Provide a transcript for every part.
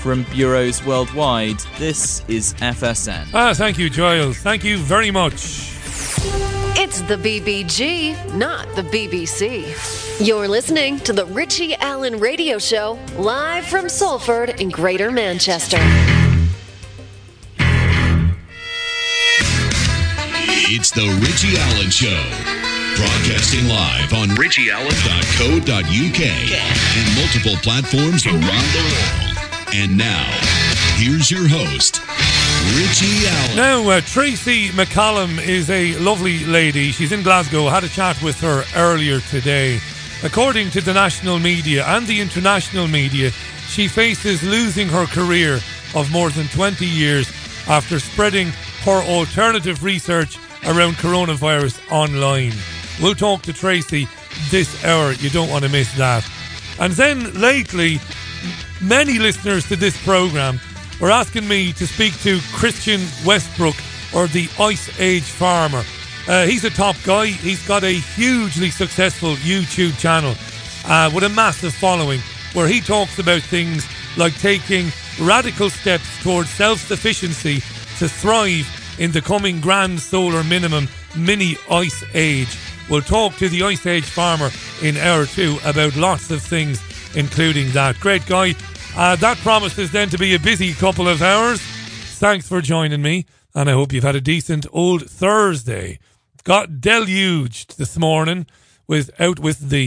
from bureaus worldwide, this is FSN. Thank you, Giles. Thank you very much. It's the BBG, not the BBC. You're listening to the Richie Allen Radio Show, live from Salford in Greater Manchester. It's the Richie Allen Show, broadcasting live on richieallen.co.uk and multiple platforms around the world. And now, here's your host, Richie Allen. Now, Tracy McCallum is a lovely lady. She's in Glasgow. I had a chat with her earlier today. According to the national media and the international media, she faces losing her career of more than 20 years after spreading her alternative research around coronavirus online. We'll talk to Tracy this hour. You don't want to miss that. And then lately, many listeners to this programme were asking me to speak to Christian Westbrook, or the Ice Age Farmer. He's a top guy. He's got a hugely successful YouTube channel with a massive following, where he talks about things like taking radical steps towards self-sufficiency to thrive in the coming grand solar minimum mini ice age. We'll talk to the Ice Age Farmer in hour 2 about lots of things, including that. Great guy. That promises then to be a busy couple of hours. Thanks for joining me, and I hope you've had a decent old Thursday. Got deluged this morning with the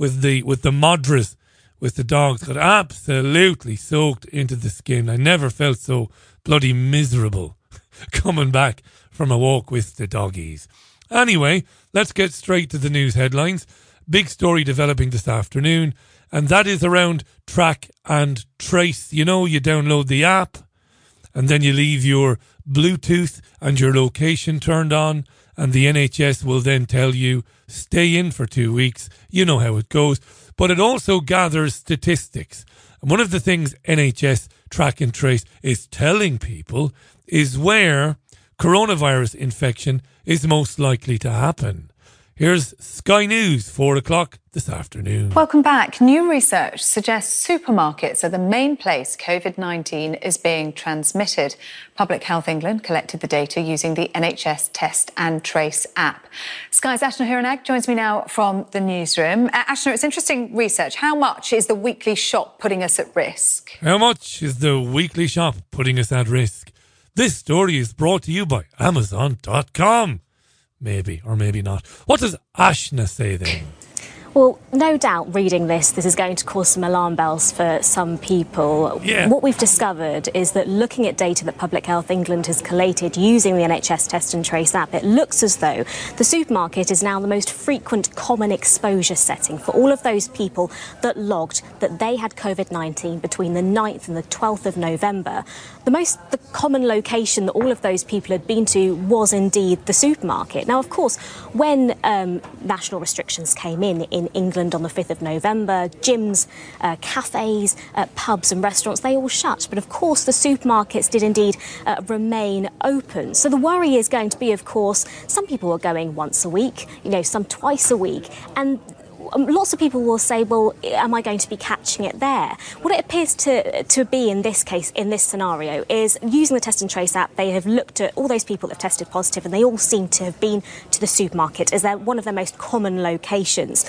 Madras, with the dogs. Got absolutely soaked into the skin. I never felt so bloody miserable coming back from a walk with the doggies. Anyway, let's get straight to the news headlines. Big story developing this afternoon, and that is around track and trace. You know, you download the app and then you leave your Bluetooth and your location turned on, and the NHS will then tell you, stay in for 2 weeks. You know how it goes. But it also gathers statistics. And one of the things NHS Track and Trace is telling people is where coronavirus infection is most likely to happen. Here's Sky News, 4 o'clock this afternoon. Welcome back. New research suggests supermarkets are the main place COVID-19 is being transmitted. Public Health England collected the data using the NHS Test and Trace app. Sky's Ashna Hiranag joins me now from the newsroom. Ashna, it's interesting research. How much is the weekly shop putting us at risk? How much is the weekly shop putting us at risk? This story is brought to you by Amazon.com. Maybe, or maybe not. What does Ashna say then? Well, no doubt reading this is going to cause some alarm bells for some people. Yeah. What we've discovered is that looking at data that Public Health England has collated using the NHS Test and Trace app, it looks as though the supermarket is now the most frequent common exposure setting for all of those people that logged that they had COVID-19 between the 9th and the 12th of November. The common location that all of those people had been to was indeed the supermarket. Now, of course, when national restrictions came in England on the 5th of November, gyms, cafes, pubs and restaurants, they all shut. But of course, the supermarkets did indeed remain open. So the worry is going to be, of course, some people are going once a week, some twice a week. And lots of people will say, well, am I going to be catching it there? What it appears to be in this case, in this scenario, is using the Test and Trace app, they have looked at all those people that have tested positive and they all seem to have been to the supermarket as one of their most common locations.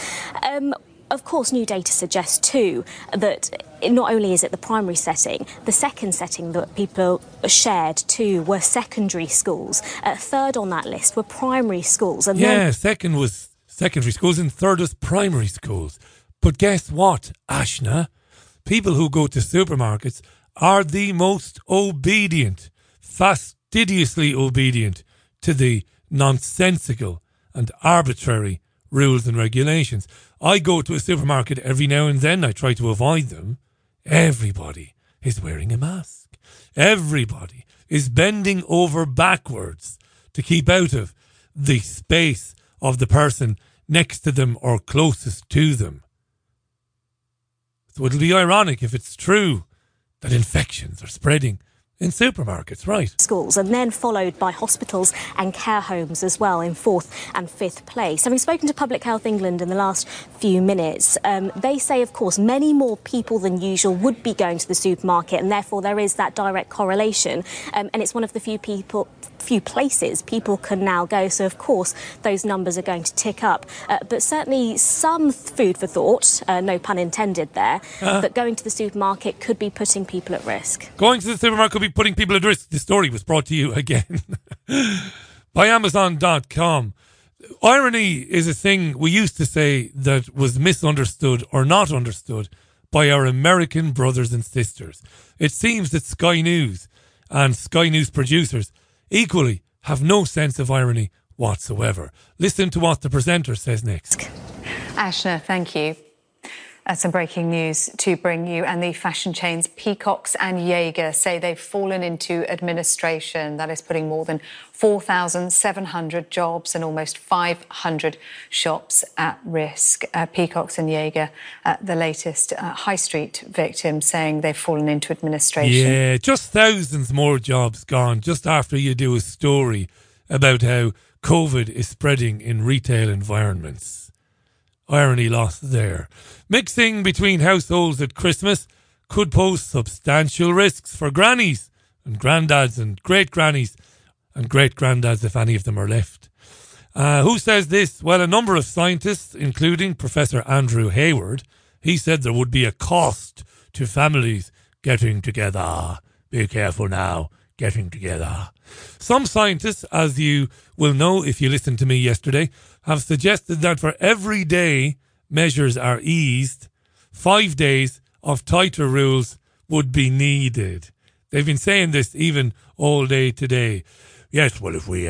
Of course, new data suggests too that not only is it the primary setting, the second setting that people shared too were secondary schools. Third on that list were primary schools. And second was secondary schools and third was primary schools. But guess what, Ashna? People who go to supermarkets are the most obedient, fastidiously obedient to the nonsensical and arbitrary rules and regulations. I go to a supermarket every now and then. I try to avoid them. Everybody is wearing a mask. Everybody is bending over backwards to keep out of the space of the person next to them or closest to them. So it'll be ironic if it's true that infections are spreading in supermarkets, right. Schools, and then followed by hospitals and care homes as well in 4th and 5th place. Having spoken to Public Health England in the last few minutes, they say, of course, many more people than usual would be going to the supermarket, and therefore there is that direct correlation. And it's one of the few places people can now go. So, of course, those numbers are going to tick up. But certainly some food for thought, no pun intended there, but going to the supermarket could be putting people at risk. Going to the supermarket could be putting people at risk. This story was brought to you again by Amazon.com. Irony is a thing we used to say that was misunderstood or not understood by our American brothers and sisters. It seems that Sky News and Sky News producers equally have no sense of irony whatsoever. Listen to what the presenter says next. Ashna, thank you. Some breaking news to bring you, and the fashion chains Peacocks and Jaeger say they've fallen into administration. That is putting more than 4,700 jobs and almost 500 shops at risk. Peacocks and Jaeger, the latest high street victim, saying they've fallen into administration. Yeah, just thousands more jobs gone just after you do a story about how COVID is spreading in retail environments. Irony lost there. Mixing between households at Christmas could pose substantial risks for grannies and granddads and great-grannies and great-granddads, if any of them are left. Who says this? Well, a number of scientists, including Professor Andrew Hayward, he said there would be a cost to families getting together. Be careful now, getting together. Some scientists, as you will know if you listened to me yesterday, have suggested that for every day measures are eased, 5 days of tighter rules would be needed. They've been saying this even all day today. Yes, well, if we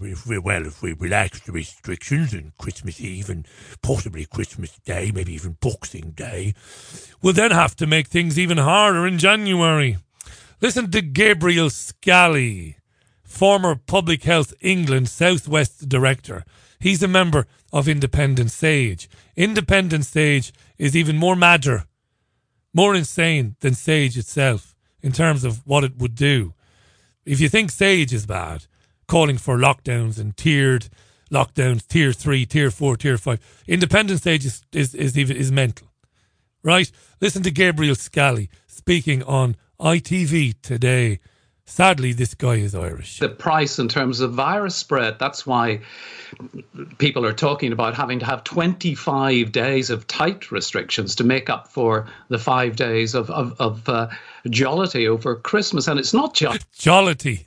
relax the restrictions and Christmas Eve and possibly Christmas Day, maybe even Boxing Day, we'll then have to make things even harder in January. Listen to Gabriel Scally, former Public Health England South West Director. He's a member of Independent Sage. Independent Sage is even more madder, more insane than Sage itself in terms of what it would do. If you think Sage is bad, calling for lockdowns and tiered lockdowns, tier 3, tier 4, tier 5, Independent Sage is mental. Right? Listen to Gabriel Scally speaking on ITV today. Sadly, this guy is Irish. The price in terms of virus spread, that's why people are talking about having to have 25 days of tight restrictions to make up for the 5 days of jollity over Christmas. And it's not just... Jollity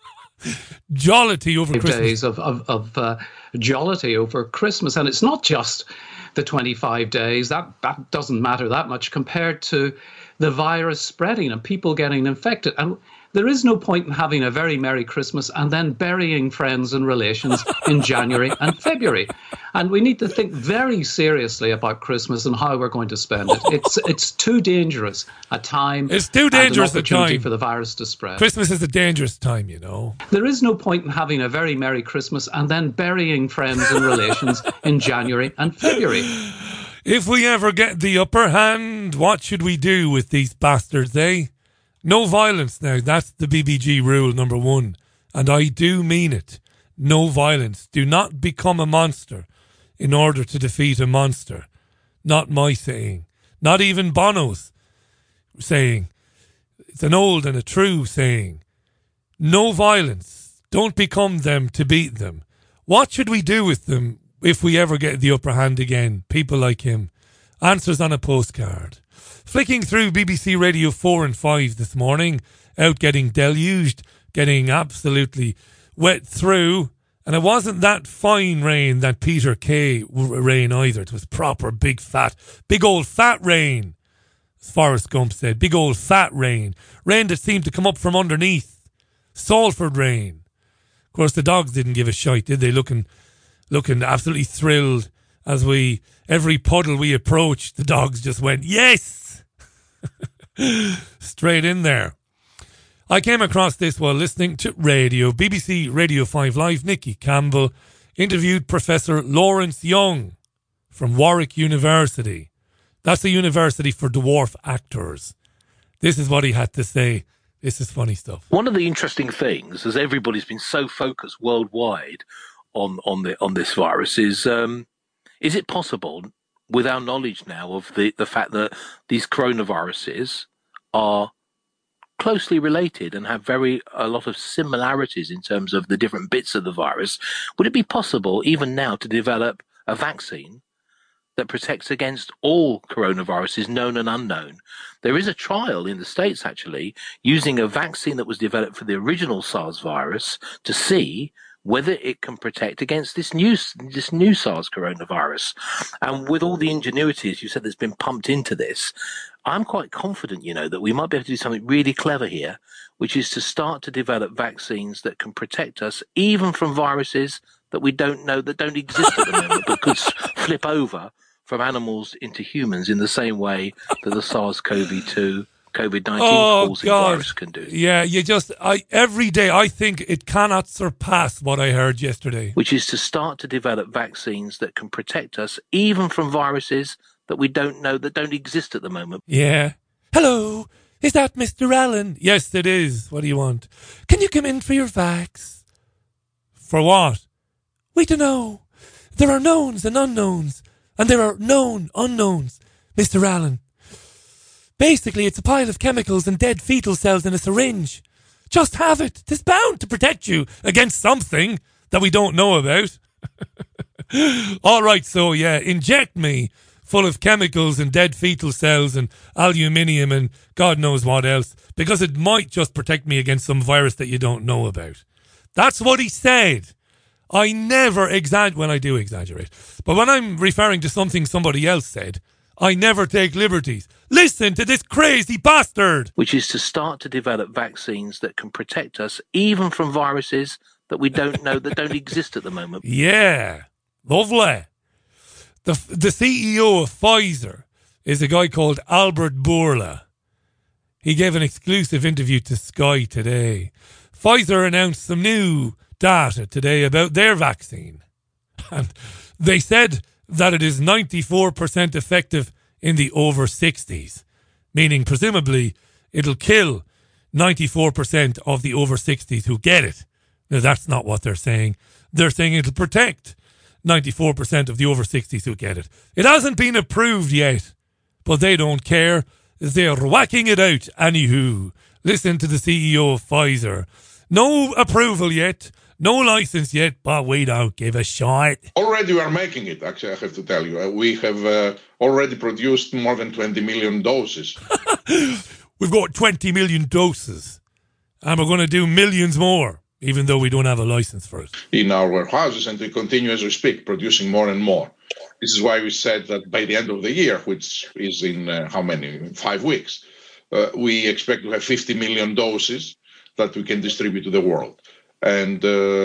over Christmas. Days of jollity over Christmas. And it's not just the 25 days. That doesn't matter that much compared to the virus spreading and people getting infected. And there is no point in having a very Merry Christmas and then burying friends and relations in January and February. And we need to think very seriously about Christmas and how we're going to spend it. It's too dangerous a time. It's too dangerous an opportunity a time for the virus to spread. Christmas is a dangerous time, you know. There is no point in having a very Merry Christmas and then burying friends and relations in January and February. If we ever get the upper hand, what should we do with these bastards, eh? No violence now. That's the BBG rule number 1. And I do mean it. No violence. Do not become a monster in order to defeat a monster. Not my saying. Not even Bono's saying. It's an old and a true saying. No violence. Don't become them to beat them. What should we do with them if we ever get the upper hand again? People like him. Answers on a postcard. Flicking through BBC Radio 4 and 5 this morning, out getting deluged, getting absolutely wet through, and it wasn't that fine rain, that Peter Kay rain either. It was proper big old fat rain, as Forrest Gump said. Big old fat rain. Rain that seemed to come up from underneath. Salford rain. Of course, the dogs didn't give a shite, did they? Looking absolutely thrilled as every puddle we approached, the dogs just went, yes! Straight in there. I came across this while listening to radio. BBC Radio 5 Live. Nicky Campbell interviewed Professor Lawrence Young from Warwick University. That's a university for dwarf actors. This is what he had to say This is funny stuff. One of the interesting things, as everybody's been so focused worldwide on this virus, is it possible, with our knowledge now of the fact that these coronaviruses are closely related and have a lot of similarities in terms of the different bits of the virus, would it be possible even now to develop a vaccine that protects against all coronaviruses, known and unknown? There is a trial in the States, actually, using a vaccine that was developed for the original SARS virus to see whether it can protect against this new SARS coronavirus. And with all the ingenuity, as you said, that's been pumped into this, I'm quite confident, that we might be able to do something really clever here, which is to start to develop vaccines that can protect us even from viruses that we don't know, that don't exist at the moment, but could flip over from animals into humans in the same way that the SARS-CoV-2 COVID-19 causing virus can do. Yeah, every day I think it cannot surpass what I heard yesterday. Which is to start to develop vaccines that can protect us even from viruses that we don't know, that don't exist at the moment. Yeah. Hello, is that Mr. Allen? Yes, it is. What do you want? Can you come in for your vax? For what? We don't know. There are knowns and unknowns, and there are known unknowns, Mr. Allen. Basically, it's a pile of chemicals and dead fetal cells in a syringe. Just have it. 'Tis bound to protect you against something that we don't know about. All right, so yeah, inject me full of chemicals and dead fetal cells and aluminium and God knows what else, because it might just protect me against some virus that you don't know about. That's what he said. I never exaggerate when I do exaggerate. But when I'm referring to something somebody else said, I never take liberties. Listen to this crazy bastard! Which is to start to develop vaccines that can protect us even from viruses that we don't know, that don't exist at the moment. Yeah, lovely. The CEO of Pfizer is a guy called Albert Bourla. He gave an exclusive interview to Sky today. Pfizer announced some new data today about their vaccine. And they said that it is 94% effective in the over 60s, meaning presumably it'll kill 94% of the over 60s who get it. Now, that's not what they're saying. They're saying it'll protect 94% of the over 60s who get it. It hasn't been approved yet, but they don't care. They're whacking it out anywho. Listen to the CEO of Pfizer. No approval yet. No license yet, but we don't give a shit. Already we are making it, actually, I have to tell you. We have already produced more than 20 million doses. We've got 20 million doses. And we're going to do millions more, even though we don't have a license for it. In our warehouses, and we continue as we speak, producing more and more. This is why we said that by the end of the year, which is in 5 weeks, we expect to have 50 million doses that we can distribute to the world. And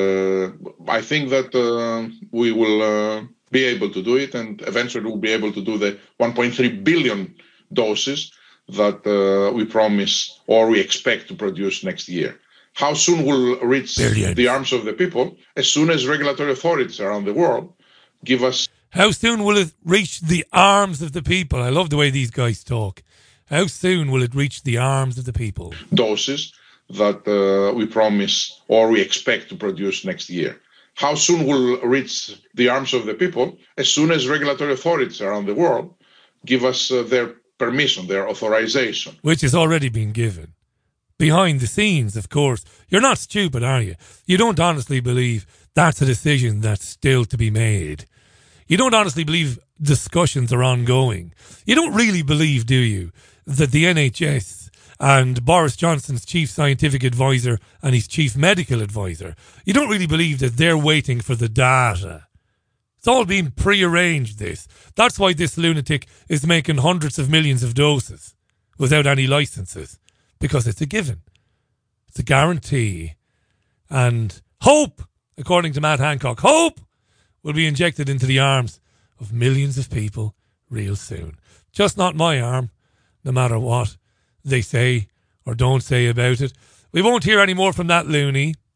I think that we will be able to do it, and eventually we'll be able to do the 1.3 billion doses that we promise or we expect to produce next year. How soon we'll reach the arms of the people? As soon as regulatory authorities around the world give us... How soon will it reach the arms of the people? I love the way these guys talk. How soon will it reach the arms of the people? Doses that we promise or we expect to produce next year. How soon we'll reach the arms of the people? As soon as regulatory authorities around the world give us their permission, their authorization. Which has already been given. Behind the scenes, of course. You're not stupid, are you? You don't honestly believe that's a decision that's still to be made. You don't honestly believe discussions are ongoing. You don't really believe, do you, that the NHS and Boris Johnson's chief scientific advisor and his chief medical advisor, you don't really believe that they're waiting for the data. It's all been prearranged, this. That's why this lunatic is making hundreds of millions of doses without any licenses. Because it's a given. It's a guarantee. And hope, according to Matt Hancock, hope will be injected into the arms of millions of people real soon. Just not my arm, no matter what they say or don't say about it. We won't hear any more from that loony.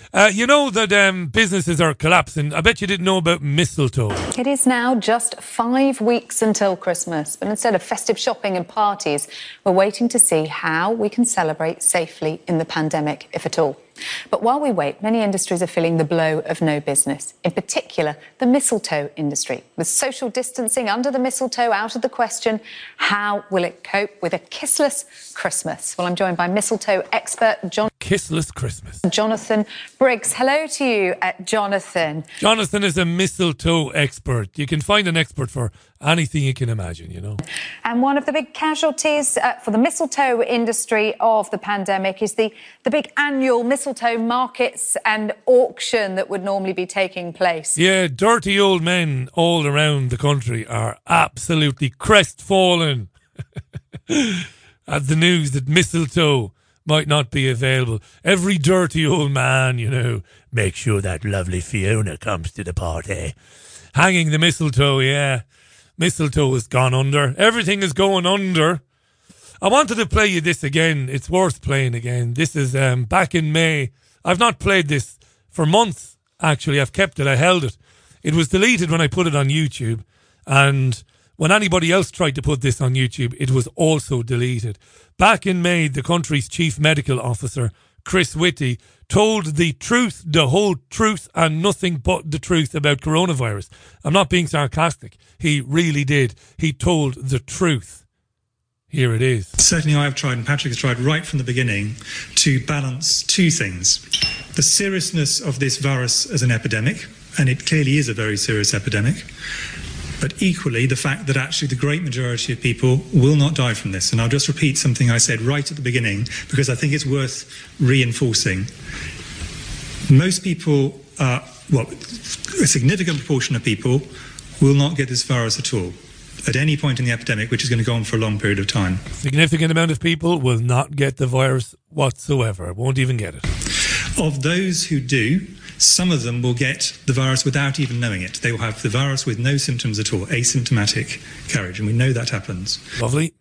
You know that businesses are collapsing. I bet you didn't know about mistletoe. It is now just 5 weeks until Christmas, but instead of festive shopping and parties, we're waiting to see how we can celebrate safely in the pandemic, if at all. But while we wait, many industries are feeling the blow of no business, in particular the mistletoe industry. With social distancing under the mistletoe out of the question, how will it cope with a kissless Christmas? Well, I'm joined by mistletoe expert Kissless Christmas. Jonathan Briggs. Hello to you, Jonathan. Jonathan is a mistletoe expert. You can find an expert for anything you can imagine, you know. And one of the big casualties for the mistletoe industry of the pandemic is the big annual mistletoe markets and auction that would normally be taking place. Yeah, dirty old men all around the country are absolutely crestfallen at the news that mistletoe might not be available. Every dirty old man, you know, make sure that lovely Fiona comes to the party. Hanging the mistletoe, yeah. Mistletoe has gone under. Everything is going under. I wanted to play you this again. It's worth playing again. This is back in May. I've not played this for months, actually. I've kept it. I held it. It was deleted when I put it on YouTube. And when anybody else tried to put this on YouTube, it was also deleted. Back in May, the country's chief medical officer, Chris Whitty, told the truth, the whole truth, and nothing but the truth about coronavirus. I'm not being sarcastic. He really did. He told the truth. Here it is. Certainly I've tried, and Patrick has tried right from the beginning, to balance two things. The seriousness of this virus as an epidemic, and it clearly is a very serious epidemic, but equally the fact that actually the great majority of people will not die from this. And I'll just repeat something I said right at the beginning, because I think it's worth reinforcing. Most people, a significant proportion of people will not get this virus at all, at any point in the epidemic, which is going to go on for a long period of time. Significant amount of people will not get the virus whatsoever, won't even get it. Of those who do, some of them will get the virus without even knowing it. They will have the virus with no symptoms at all, asymptomatic carriage, and we know that happens. Lovely.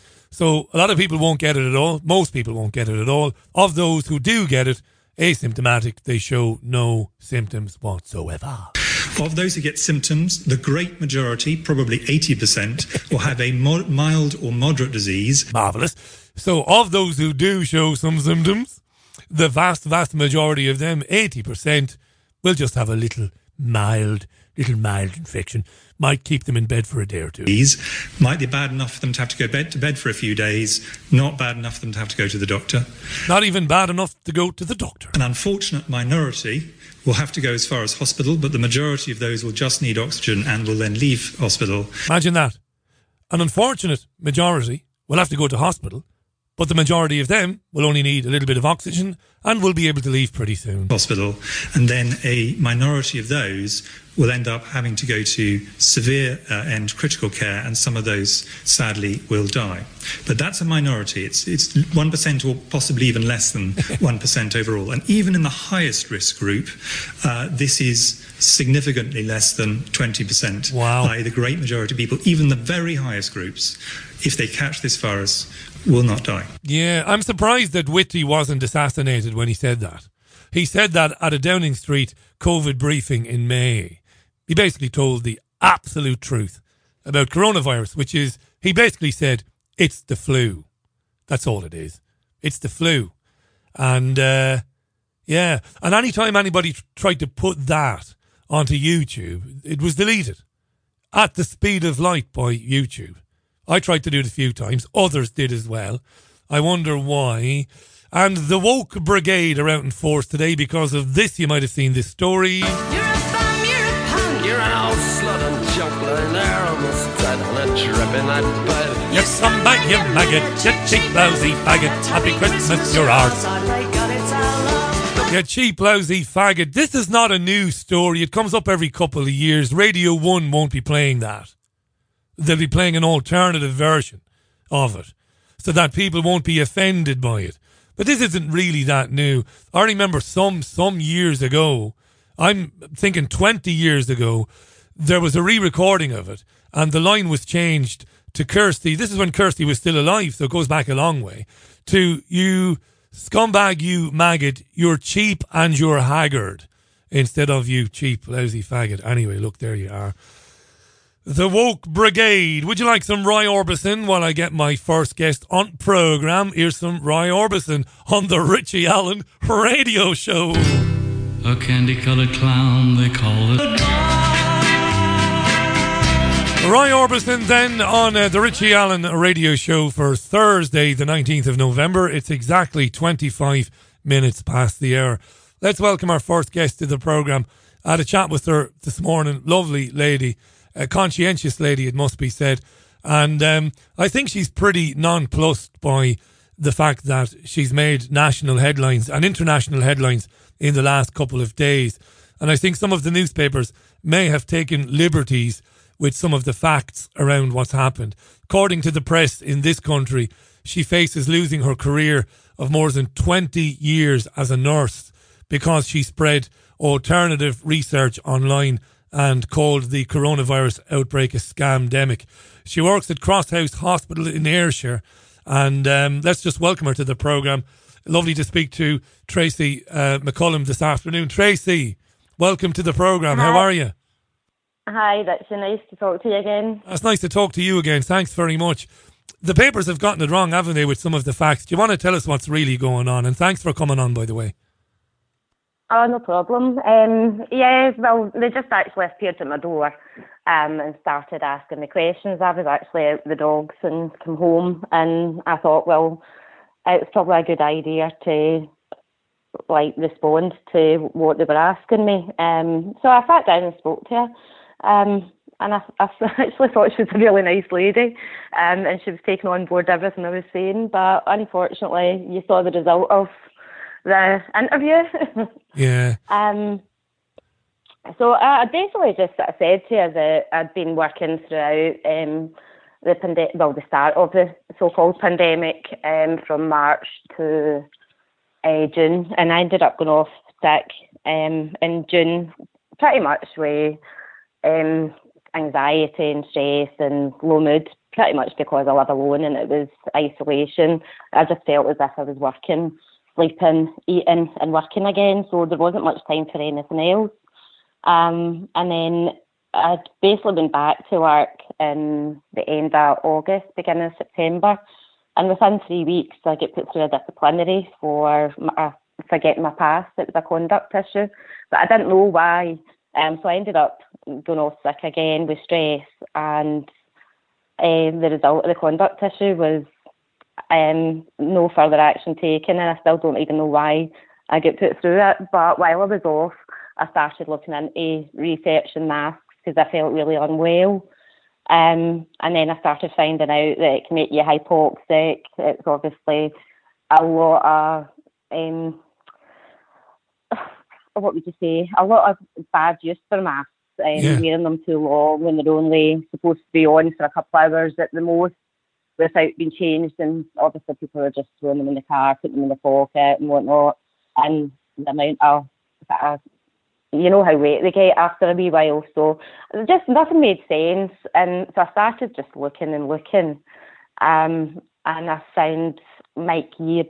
So a lot of people won't get it at all. Most people won't get it at all. Of those who do get it, asymptomatic, they show no symptoms whatsoever. Of those who get symptoms, the great majority, probably 80%, will have a mild or moderate disease. Marvellous. So of those who do show some symptoms, the vast, vast majority of them, 80%, will just have a little mild infection. Might keep them in bed for a day or two. These might be bad enough for them to have to go to bed for a few days, not bad enough for them to have to go to the doctor. Not even bad enough to go to the doctor. An unfortunate minority will have to go as far as hospital, but the majority of those will just need oxygen and will then leave hospital. Imagine that. An unfortunate majority will have to go to hospital, but the majority of them will only need a little bit of oxygen and will be able to leave pretty soon. Hospital, and then a minority of those will end up having to go to severe and critical care, and some of those, sadly, will die. But that's a minority. It's 1% or possibly even less than 1% overall. And even in the highest risk group, this is significantly less than 20%. Wow. i.e. the great majority of people, even the very highest groups, if they catch this virus, will not die. Yeah, I'm surprised that Whitty wasn't assassinated when he said that. He said that at a Downing Street COVID briefing in May. He basically told the absolute truth about coronavirus, which is, he basically said, it's the flu. That's all it is. It's the flu. And, yeah. And anytime anybody tried to put that onto YouTube, it was deleted at the speed of light by YouTube. I tried to do it a few times. Others did as well. I wonder why. And the woke brigade are out in force today because of this. You might have seen this story. You're a bum, you're a punk, you're an old slut and jumpler, they're almost dead on a dripping that bed. You scumbag, you maggot, you cheap, lousy faggot. Happy Christmas, you're ours. You cheap, lousy faggot. This is not a new story. It comes up every couple of years. Radio 1 won't be playing that. They'll be playing an alternative version of it so that people won't be offended by it. But this isn't really that new. I remember some years ago, I'm thinking 20 years ago, there was a re-recording of it and the line was changed to Kirsty. This is when Kirsty was still alive, so it goes back a long way. To you Scumbag, you maggot, you're cheap and you're haggard. Instead of you cheap, lousy faggot. Anyway, look, there you are. The Woke Brigade. Would you like some Roy Orbison while I get my first guest on programme? Here's some Roy Orbison on the Richie Allen Radio Show. A candy-coloured clown, they call it. Roy Orbison then on the Richie Allen Radio Show for Thursday, the 19th of November. It's exactly 25 minutes past the hour. Let's welcome our first guest to the programme. I had a chat with her this morning. Lovely lady. A conscientious lady, it must be said. And I think she's pretty nonplussed by the fact that she's made national headlines and international headlines in the last couple of days. And I think some of the newspapers may have taken liberties with some of the facts around what's happened. According to the press in this country, she faces losing her career of more than 20 years as a nurse because she spread alternative research online and called the coronavirus outbreak a scamdemic. She works at Crosshouse Hospital in Ayrshire, and let's just welcome her to the programme. Lovely to speak to Tracy McCullum this afternoon. Tracy, welcome to the programme. How are you? Hi, that's nice to talk to you again. It's nice to talk to you again. Thanks very much. The papers have gotten it wrong, haven't they, with some of the facts? Do you want to tell us what's really going on? And thanks for coming on, by the way. Oh, no problem. Yeah, well, they just actually appeared at my door and started asking me questions. I was actually out with the dogs and come home, and I thought, well, it's probably a good idea to respond to what they were asking me. So I sat down and spoke to her, and I actually thought she was a really nice lady, and she was taking on board everything I was saying. But unfortunately, you saw the result of the interview. Yeah. So I basically just sort of said to her that I'd been working throughout the start of the so-called pandemic from March to June, and I ended up going off sick in June, pretty much with anxiety and stress and low mood, pretty much because I live alone and it was isolation. I just felt as if I was working, sleeping, eating and working again, so there wasn't much time for anything else. And then I'd basically been back to work in the end of August, beginning of September, and within 3 weeks I get put through a disciplinary for forgetting my past. It was a conduct issue, but I didn't know why, so I ended up going off sick again with stress, and the result of the conduct issue was no further action taken, and I still don't even know why I get put through it. But while I was off, I started looking into researching masks because I felt really unwell. And then I started finding out that it can make you hypoxic. It's obviously a lot of, what would you say, a lot of bad use for masks, wearing them too long when they're only supposed to be on for a couple of hours at the most, without being changed, and obviously people are just throwing them in the car, putting them in the pocket and whatnot, and the amount of, you know how wet they get after a wee while, so just nothing made sense, and so I started just looking, and I found Mike Eden,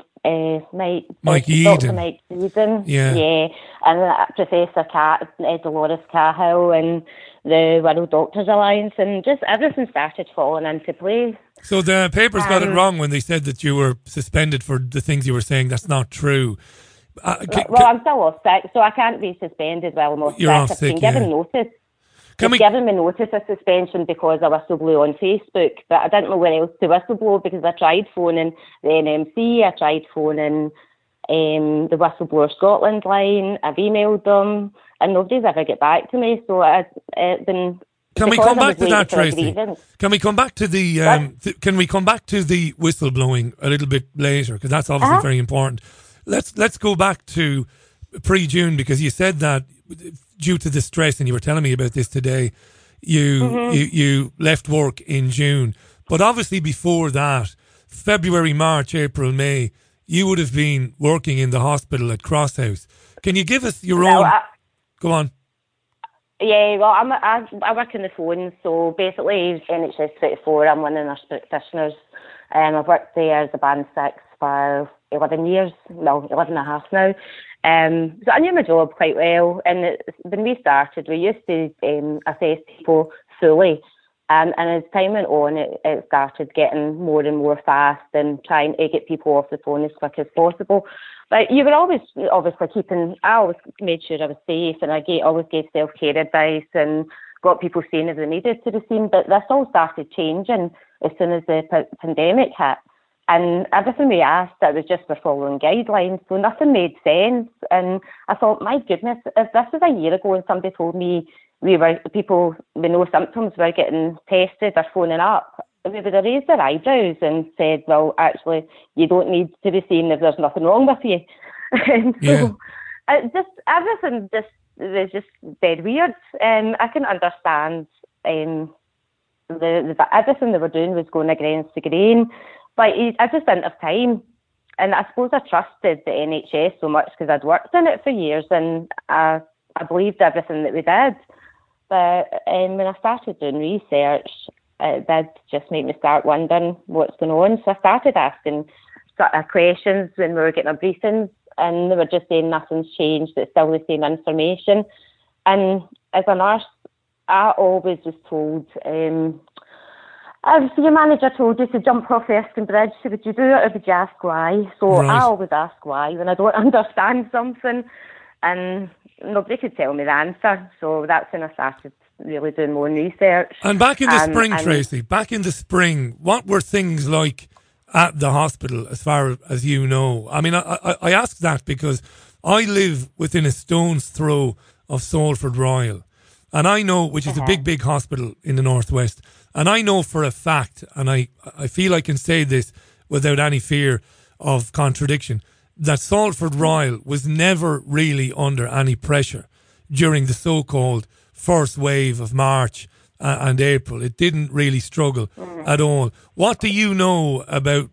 yeah, and Professor Dolores Cahill, and the World Doctors Alliance, and just everything started falling into place. So the papers got it wrong when they said that you were suspended for the things you were saying. That's not true. I'm still off sick, so I can't be suspended while I'm off sick. You're off sick, I've been given notice. Given me notice of suspension because I whistleblew on Facebook, but I didn't know where else to whistleblow because I tried phoning the NMC, I tried phoning the Whistleblower Scotland line, I've emailed them, and nobody's ever get back to me. So I've been. Can we come back to that, Tracy? Can we come back to the whistleblowing a little bit later, because that's obviously very important. Let's go back to pre-June, because you said that due to the stress, and you were telling me about this today, you left work in June. But obviously before that, February, March, April, May, you would have been working in the hospital at Crosshouse. Can you give us your own... Go on. Yeah, well, I work in the phones, so basically NHS 24, I'm one of the nurse practitioners. I've worked there as a band 6 for 11 years, 11 and a half now. So I knew my job quite well, and when we started, we used to assess people fully. And as time went on, it started getting more and more fast and trying to get people off the phone as quick as possible. But you were always obviously I always made sure I was safe, and I always gave self-care advice and got people seen if they needed to be seen. But this all started changing as soon as the pandemic hit. And everything we asked, it was just for following guidelines, so nothing made sense. And I thought, my goodness, if this was a year ago and somebody told me people with no symptoms were getting tested or phoning up, they would have raised their eyebrows and said, well, actually, you don't need to be seen if there's nothing wrong with you. And so everything was just dead weird. I couldn't understand everything they were doing was going against the grain. But I just didn't have time. And I suppose I trusted the NHS so much because I'd worked in it for years, and I believed everything that we did. But when I started doing research, it did just make me start wondering what's going on. So I started asking questions when we were getting our briefings, and they were just saying nothing's changed, it's still the same information. And as a nurse, I always was told, if your manager told you to jump off Erskine Bridge, would you do it or would you ask why? So I always ask why when I don't understand something, and nobody could tell me the answer. So that's when I started really doing more research. And back in the spring, Tracy, back in the spring, what were things like at the hospital as far as you know? I mean, I ask that because I live within a stone's throw of Salford Royal. And I know, which is a big hospital in the northwest, and I know for a fact, and I feel I can say this without any fear of contradiction, that Salford Royal was never really under any pressure during the so-called first wave of March and April. It didn't really struggle at all. What do you know about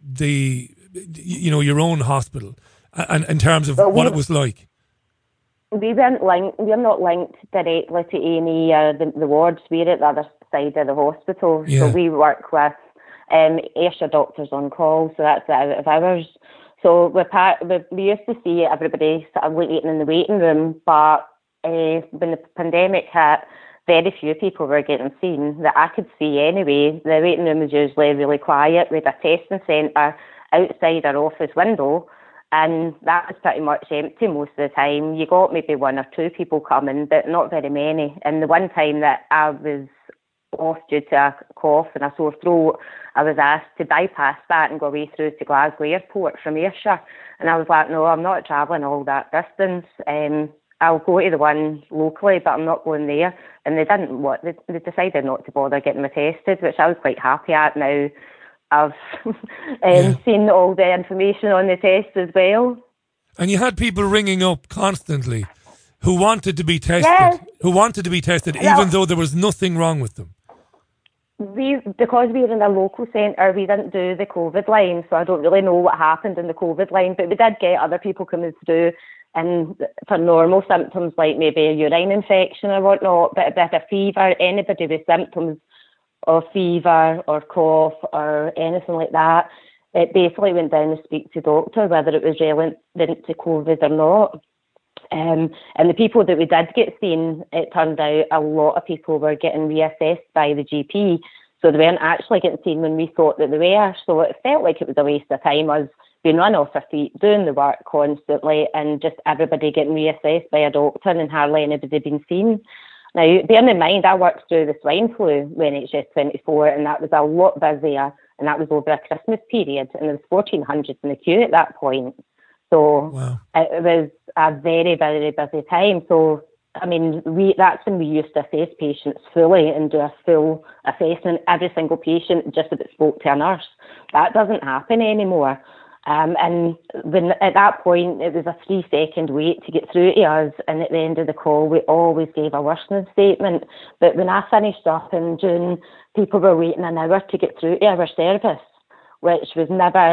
your own hospital and in terms of what it was like? We're not linked directly to A&E or the wards. We're at the other side of the hospital. Yeah. So we work with Ayrshire doctors on call, so that's out of hours. So we used to see everybody sort of waiting in the waiting room, but when the pandemic hit, very few people were getting seen that I could see anyway. The waiting room was usually really quiet. We had a testing centre outside our office window, and that was pretty much empty most of the time. You got maybe one or two people coming, but not very many. And the one time that I was off due to a cough and a sore throat, I was asked to bypass that and go away through to Glasgow Airport from Ayrshire. And I was like, no, I'm not travelling all that distance. I'll go to the one locally, but I'm not going there. And they didn't. They decided not to bother getting me tested, which I was quite happy at now. I've seen all the information on the test as well. And you had people ringing up constantly who wanted to be tested, even though there was nothing wrong with them. Because we're in a local centre, we didn't do the COVID line, so I don't really know what happened in the COVID line, but we did get other people coming through and for normal symptoms like maybe a urine infection or whatnot, but a bit of fever, anybody with symptoms of fever or cough or anything like that, it basically went down to speak to doctor whether it was relevant to COVID or not. And the people that we did get seen, it turned out a lot of people were getting reassessed by the GP, so they weren't actually getting seen when we thought that they were. So it felt like it was a waste of time, us being run off our feet, doing the work constantly, and just everybody getting reassessed by a doctor and hardly anybody being seen. Now, bearing in mind, I worked through the swine flu with NHS24, and that was a lot busier, and that was over a Christmas period, and there was 1,400 in the queue at that point. So It was a very, very busy time. So, I mean, that's when we used to assess patients fully and do a full assessment, every single patient, just if it spoke to a nurse. That doesn't happen anymore. And when at that point, it was a 3-second wait to get through to us. And at the end of the call, we always gave a worsening statement. But when I finished up in June, people were waiting an hour to get through to our service, which was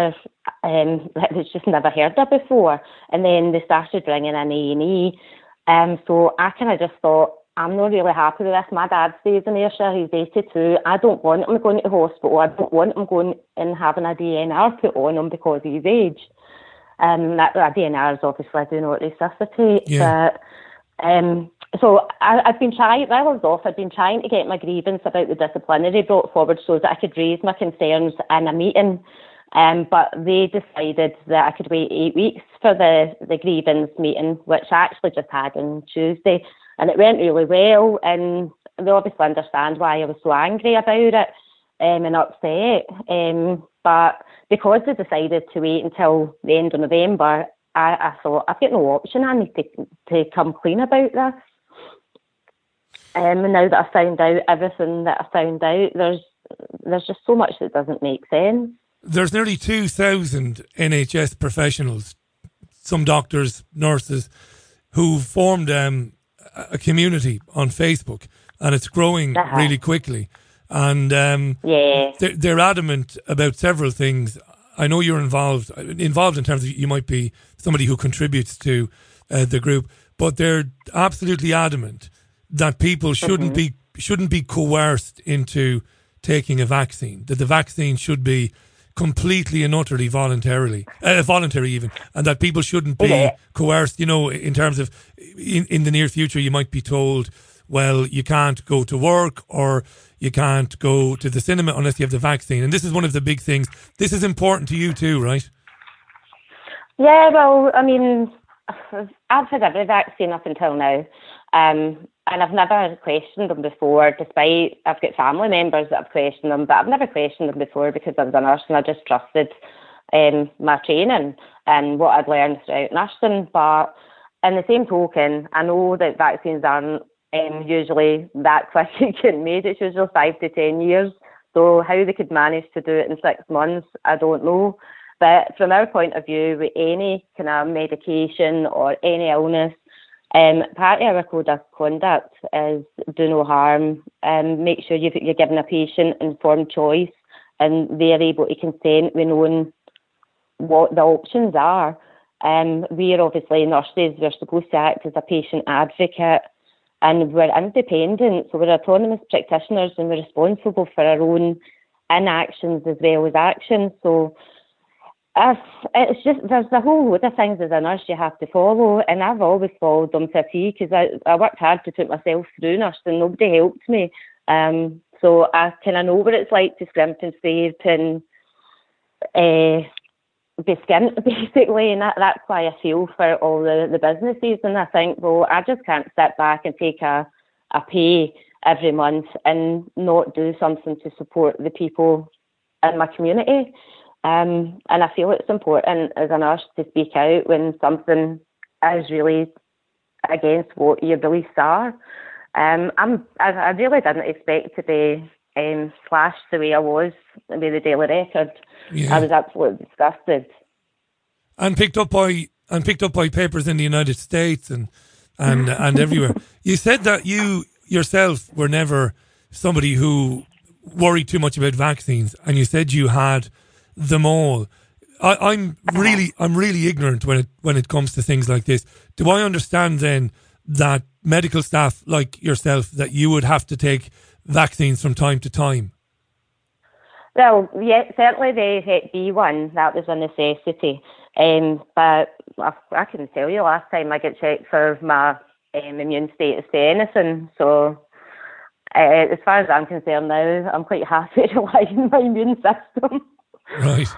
just never heard of before. And then they started bringing in A&E. So I kind of just thought, I'm not really happy with this. My dad stays in Ayrshire, he's 82. I don't want him going to hospital. I don't want him going and having a DNR put on him because of his age. That DNR is obviously do not resuscitate. Yeah. But, so I've been trying, while I was off, I'd been trying to get my grievance about the disciplinary brought forward so that I could raise my concerns in a meeting. But they decided that I could wait 8 weeks for the grievance meeting, which I actually just had on Tuesday. And it went really well. And they obviously understand why I was so angry about it and upset. But because they decided to wait until the end of November, I thought, I've got no option. I need to come clean about this. And now that I found out everything that I found out, there's just so much that doesn't make sense. There's nearly 2,000 NHS professionals, some doctors, nurses, who formed a community on Facebook, and it's growing really quickly. And they're adamant about several things. I know you're involved in terms of you might be somebody who contributes to the group, but they're absolutely adamant that people shouldn't be coerced into taking a vaccine. That the vaccine should be completely and utterly voluntary even, and that people shouldn't be coerced. You know, in terms of in the near future, you might be told, well, you can't go to work or you can't go to the cinema unless you have the vaccine. And this is one of the big things. This is important to you too, right? Yeah, well, I mean, I've had every vaccine up until now. And I've never questioned them before, despite I've got family members that have questioned them, but I've never questioned them before because I was a nurse and I just trusted my training and what I'd learned throughout nursing. But in the same token, I know that vaccines aren't usually that quick at getting made. It's usually 5 to 10 years. So how they could manage to do it in 6 months, I don't know. But from our point of view, with any kind of medication or any illness, part of our code of conduct is do no harm, and make sure you're giving a patient informed choice and they're able to consent with knowing what the options are. We're obviously nurses, we're supposed to act as a patient advocate, and we're independent, so we're autonomous practitioners and we're responsible for our own inactions as well as actions. So it's just, there's a whole load of things as a nurse you have to follow, and I've always followed them to a T because I worked hard to put myself through nursing. Nobody helped me. So I kind of know what it's like to scrimp and save and be skint, basically, and that's why I feel for all the businesses. And I think, well, I just can't sit back and take a pay every month and not do something to support the people in my community. And I feel it's important as a nurse to speak out when something is really against what your beliefs are. I really didn't expect to be slashed the way I was with the Daily Record. Yeah. I was absolutely disgusted. And picked up by papers in the United States and everywhere. You said that you yourself were never somebody who worried too much about vaccines, and you said you had them all. I'm really ignorant when it comes to things like this. Do I understand then that medical staff like yourself, that you would have to take vaccines from time to time? Well, yeah, certainly the Hep B one, that was a necessity. But I can tell you, last time I got checked for my immune status to anything. So as far as I'm concerned now, I'm quite happy to rely on my immune system. Right.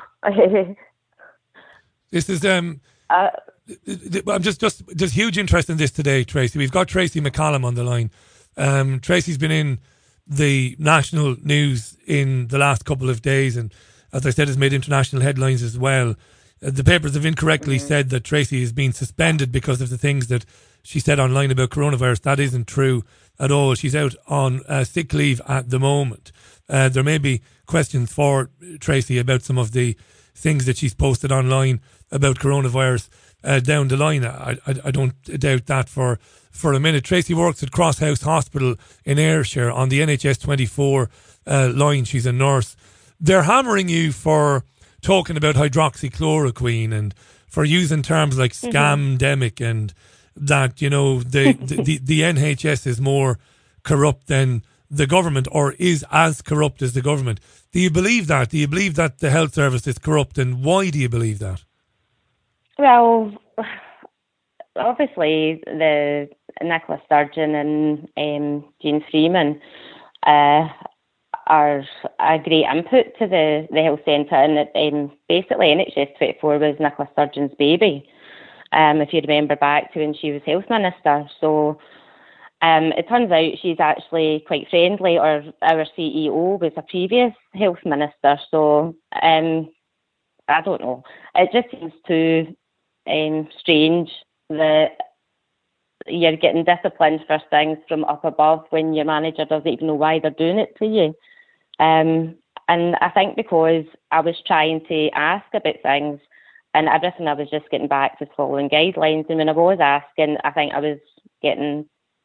This is I'm just there's huge interest in this today, Tracy. We've got Tracy McCallum on the line. Tracy's been in the national news in the last couple of days, and as I said, has made international headlines as well. The papers have incorrectly said that Tracy has been suspended because of the things that she said online about coronavirus. That isn't true at all. She's out on sick leave at the moment. There may be questions for Tracy about some of the things that she's posted online about coronavirus down the line. I don't doubt that for a minute. Tracy works at Cross House Hospital in Ayrshire on the NHS 24 line. She's a nurse. They're hammering you for talking about hydroxychloroquine and for using terms like scamdemic and that, you know, the NHS is more corrupt than the government, or is as corrupt as the government. Do you believe that? Do you believe that the health service is corrupt, and why do you believe that? Well, obviously the Nicola Sturgeon and Jean Freeman are a great input to the health centre, and basically NHS 24 was Nicola Sturgeon's baby, if you remember back to when she was health minister. So it turns out she's actually quite friendly, or our CEO was a previous health minister. So I don't know. It just seems too strange that you're getting disciplined for things from up above when your manager doesn't even know why they're doing it to you. And I think because I was trying to ask about things and everything, I was just getting back to following guidelines. And when I was asking, I think I was getting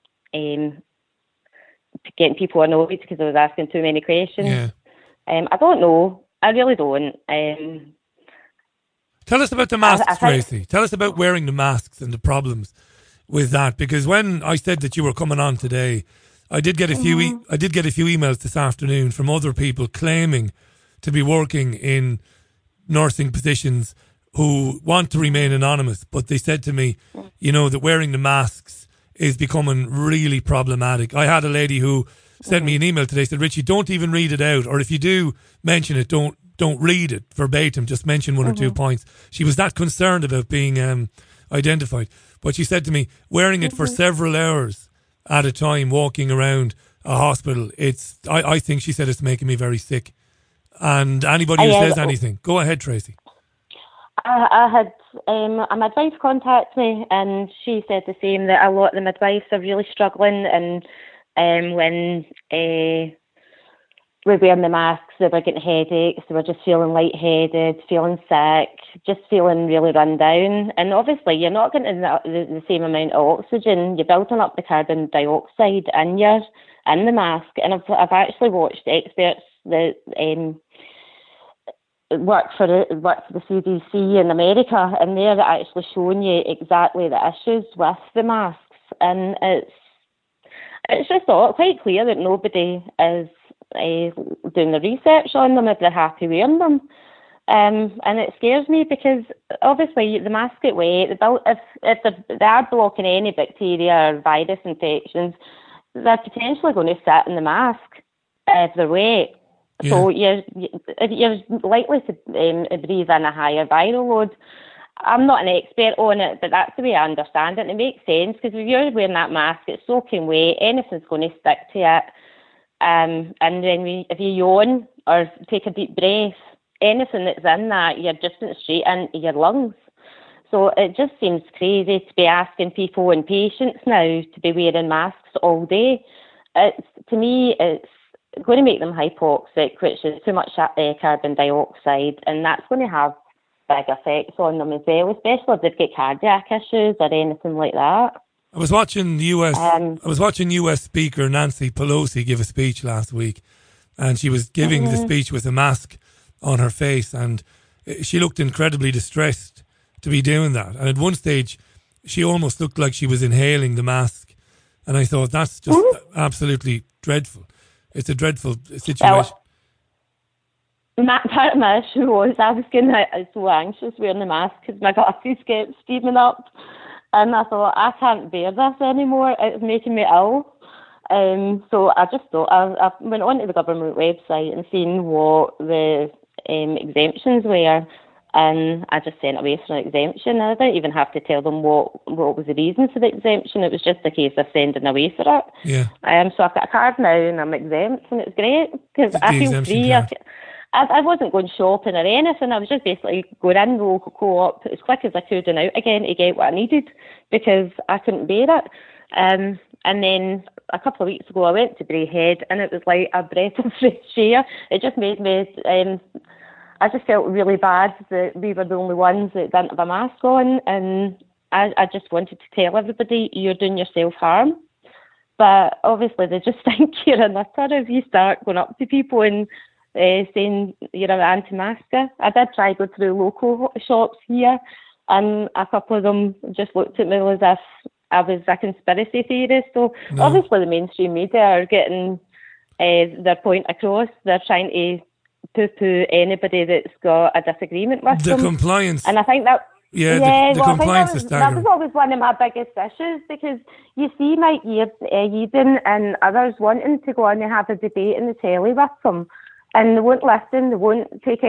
people annoyed because I was asking too many questions. Yeah. I don't know. I really don't. Tell us about the masks, Tracy. Tell us about wearing the masks and the problems with that. Because when I said that you were coming on today, I did get a few. I did get a few emails this afternoon from other people claiming to be working in nursing positions who want to remain anonymous, but they said to me, you know, that wearing the masks is becoming really problematic. I had a lady who sent me an email today, said, Richie, don't even read it out, or if you do mention it, don't read it verbatim, just mention one or 2 points. She was that concerned about being identified. But she said to me, wearing it for several hours at a time, walking around a hospital, I think she said it's making me very sick. And anybody who says anything, go ahead, Tracy. I had a midwife contact me, and she said the same, that a lot of the midwives are really struggling, and when we're wearing the masks, they were getting headaches, they were just feeling lightheaded, feeling sick, just feeling really run down. And obviously you're not getting the same amount of oxygen, you're building up the carbon dioxide in the mask. And I've actually watched experts that work for the CDC in America, and they're actually showing you exactly the issues with the masks. And it's just quite clear that nobody is doing the research on them if they're happy wearing them. And it scares me because obviously the masks get wet. If they are blocking any bacteria or virus infections, they're potentially going to sit in the mask if they're wet. Yeah. So you're likely to breathe in a higher viral load. I'm not an expert on it, but that's the way I understand it. And it makes sense because if you're wearing that mask, it's soaking wet, anything's going to stick to it. And then if you yawn or take a deep breath, anything that's in that, you're just going straight into your lungs. So it just seems crazy to be asking people and patients now to be wearing masks all day. To me, it's going to make them hypoxic, which is too much carbon dioxide, and that's going to have big effects on them as well, especially if they've got cardiac issues or anything like that. I was watching US Speaker Nancy Pelosi give a speech last week, and she was giving the speech with a mask on her face, and she looked incredibly distressed to be doing that. And at one stage, she almost looked like she was inhaling the mask, and I thought that's just absolutely dreadful. It's a dreadful situation. Part of my issue was I was getting so anxious wearing the mask because my glasses kept steaming up. And I thought, I can't bear this anymore. It's making me ill. So I just thought, I went onto the government website and seen what the exemptions were. And I just sent away for an exemption. I didn't even have to tell them what was the reason for the exemption. It was just a case of sending away for it. Yeah. So I've got a card now and I'm exempt, and it's great because I feel free. I wasn't going shopping or anything. I was just basically going in the local co-op as quick as I could and out again to get what I needed because I couldn't bear it. And then a couple of weeks ago I went to Braehead and it was like a breath of fresh air. It just made me... I just felt really bad that we were the only ones that didn't have a mask on, and I just wanted to tell everybody, you're doing yourself harm. But obviously they just think you're a nutter if you start going up to people and saying you're an anti-masker. I did try to go through local shops here, and a couple of them just looked at me as if I was a conspiracy theorist. So obviously the mainstream media are getting their point across. They're trying to poo-poo anybody that's got a disagreement with them. The compliance. And I think that... the compliance is staggering. That was always one of my biggest issues, because you see Mike Yeadon and others wanting to go on and have a debate in the telly with them, and they won't listen, they won't take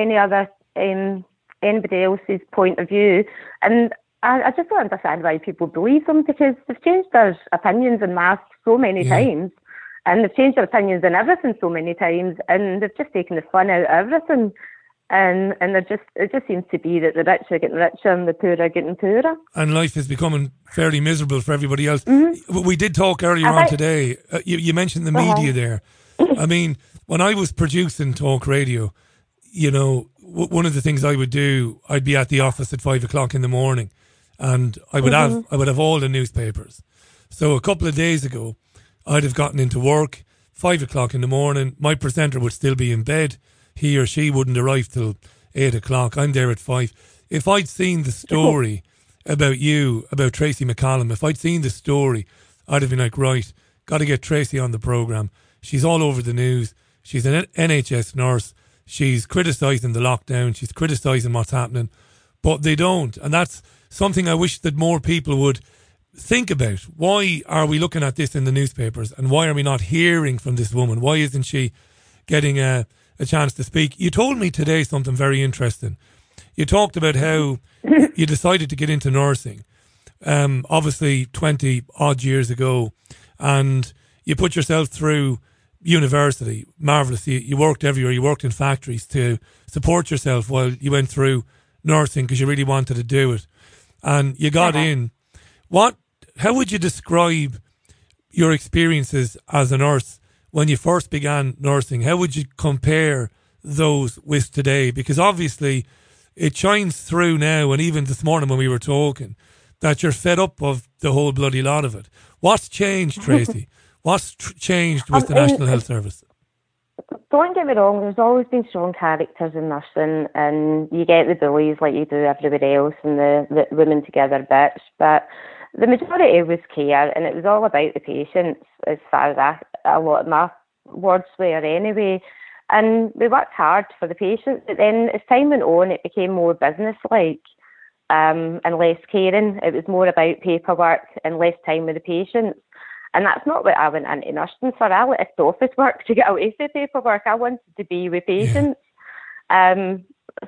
anybody else's point of view. And I just don't understand why people believe them, because they've changed their opinions en masse so many times, and they've changed their opinions on everything so many times, and they've just taken the fun out of everything. And it just seems to be that the rich are getting richer and the poor are getting poorer. And life is becoming fairly miserable for everybody else. Mm-hmm. We did talk earlier on today. You mentioned the media there. I mean, when I was producing talk radio, you know, one of the things I would do, I'd be at the office at 5 o'clock in the morning, and I would have all the newspapers. So a couple of days ago, I'd have gotten into work 5 o'clock in the morning. My presenter would still be in bed. He or she wouldn't arrive till 8 o'clock. I'm there at 5. If I'd seen the story about you, about Tracy McCallum, if I'd seen the story, I'd have been like, right, got to get Tracy on the programme. She's all over the news. She's an NHS nurse. She's criticising the lockdown. She's criticising what's happening. But they don't. And that's something I wish that more people would think about. Why are we looking at this in the newspapers? And why are we not hearing from this woman? Why isn't she getting a chance to speak? You told me today something very interesting. You talked about how you decided to get into nursing, obviously 20 odd years ago, and you put yourself through university. Marvellous. You worked everywhere. You worked in factories to support yourself while you went through nursing because you really wanted to do it. And you got in. How would you describe your experiences as a nurse when you first began nursing? How would you compare those with today? Because obviously it shines through now, and even this morning when we were talking, that you're fed up of the whole bloody lot of it. What's changed, Tracy? What's changed with the National Health Service? Don't get me wrong, there's always been strong characters in nursing, and you get the bullies like you do everywhere else and the women together bitch, but the majority was care, and it was all about the patients as far as a lot of my words were anyway. And we worked hard for the patients, but then as time went on, it became more business-like and less caring. It was more about paperwork and less time with the patients. And that's not what I went into nursing for. I left office work to get away from paperwork. I wanted to be with patients. And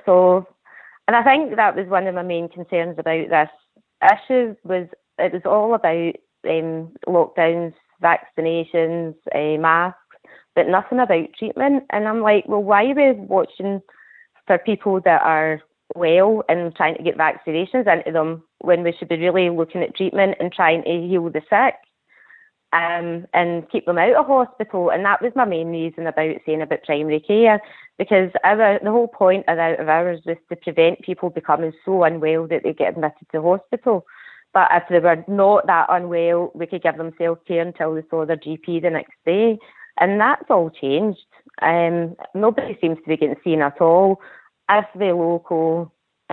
I think that was one of my main concerns about this issue, was it was all about lockdowns, vaccinations, masks, but nothing about treatment. And I'm like, well, why are we watching for people that are well and trying to get vaccinations into them when we should be really looking at treatment and trying to heal the sick and keep them out of hospital? And that was my main reason about saying about primary care, because the whole point of ours was to prevent people becoming so unwell that they get admitted to hospital. But if they were not that unwell, we could give them self-care until they saw their GP the next day. And that's all changed. Nobody seems to be getting seen at all. Every local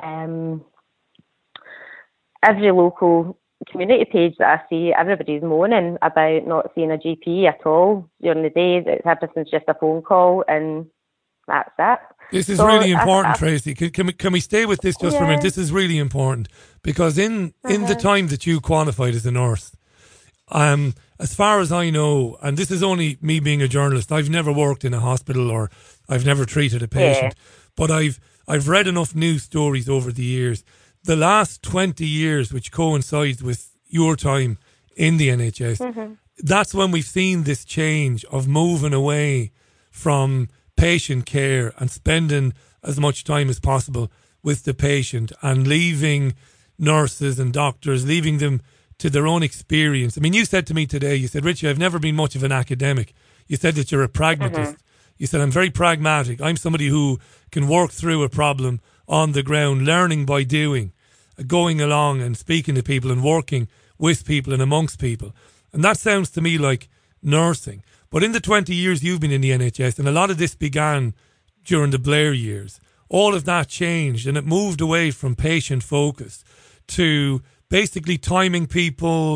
community page that I see, everybody's moaning about not seeing a GP at all during the day. Everything's just a phone call, and that's it. This is really important, Tracy. Can we stay with this just for a minute? This is really important because in the time that you qualified as a nurse, as far as I know, and this is only me being a journalist, I've never worked in a hospital or I've never treated a patient, but I've read enough news stories over the years. The last 20 years, which coincides with your time in the NHS, that's when we've seen this change of moving away from patient care and spending as much time as possible with the patient and leaving nurses and doctors, leaving them to their own experience. I mean, you said to me today, you said, Richie, I've never been much of an academic. You said that you're a pragmatist. You said, I'm very pragmatic. I'm somebody who can work through a problem on the ground, learning by doing, going along and speaking to people and working with people and amongst people. And that sounds to me like nursing. But in the 20 years you've been in the NHS, and a lot of this began during the Blair years, all of that changed and it moved away from patient focus to basically timing people,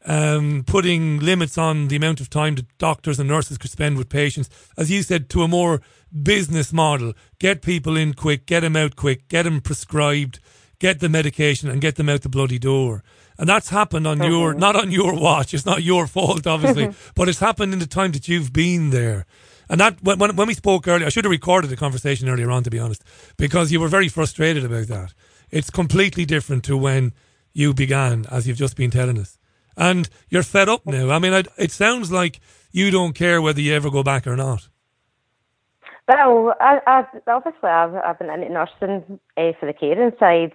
putting limits on the amount of time that doctors and nurses could spend with patients, as you said, to a more business model. Get people in quick, get them out quick, get them prescribed, get the medication and get them out the bloody door. And that's happened on your, not on your watch, it's not your fault obviously, but it's happened in the time that you've been there. And that, when we spoke earlier, I should have recorded the conversation earlier on, to be honest, because you were very frustrated about that. It's completely different to when you began, as you've just been telling us. And you're fed up now. I mean, it sounds like you don't care whether you ever go back or not. Well, obviously I've been into nursing for the caring side.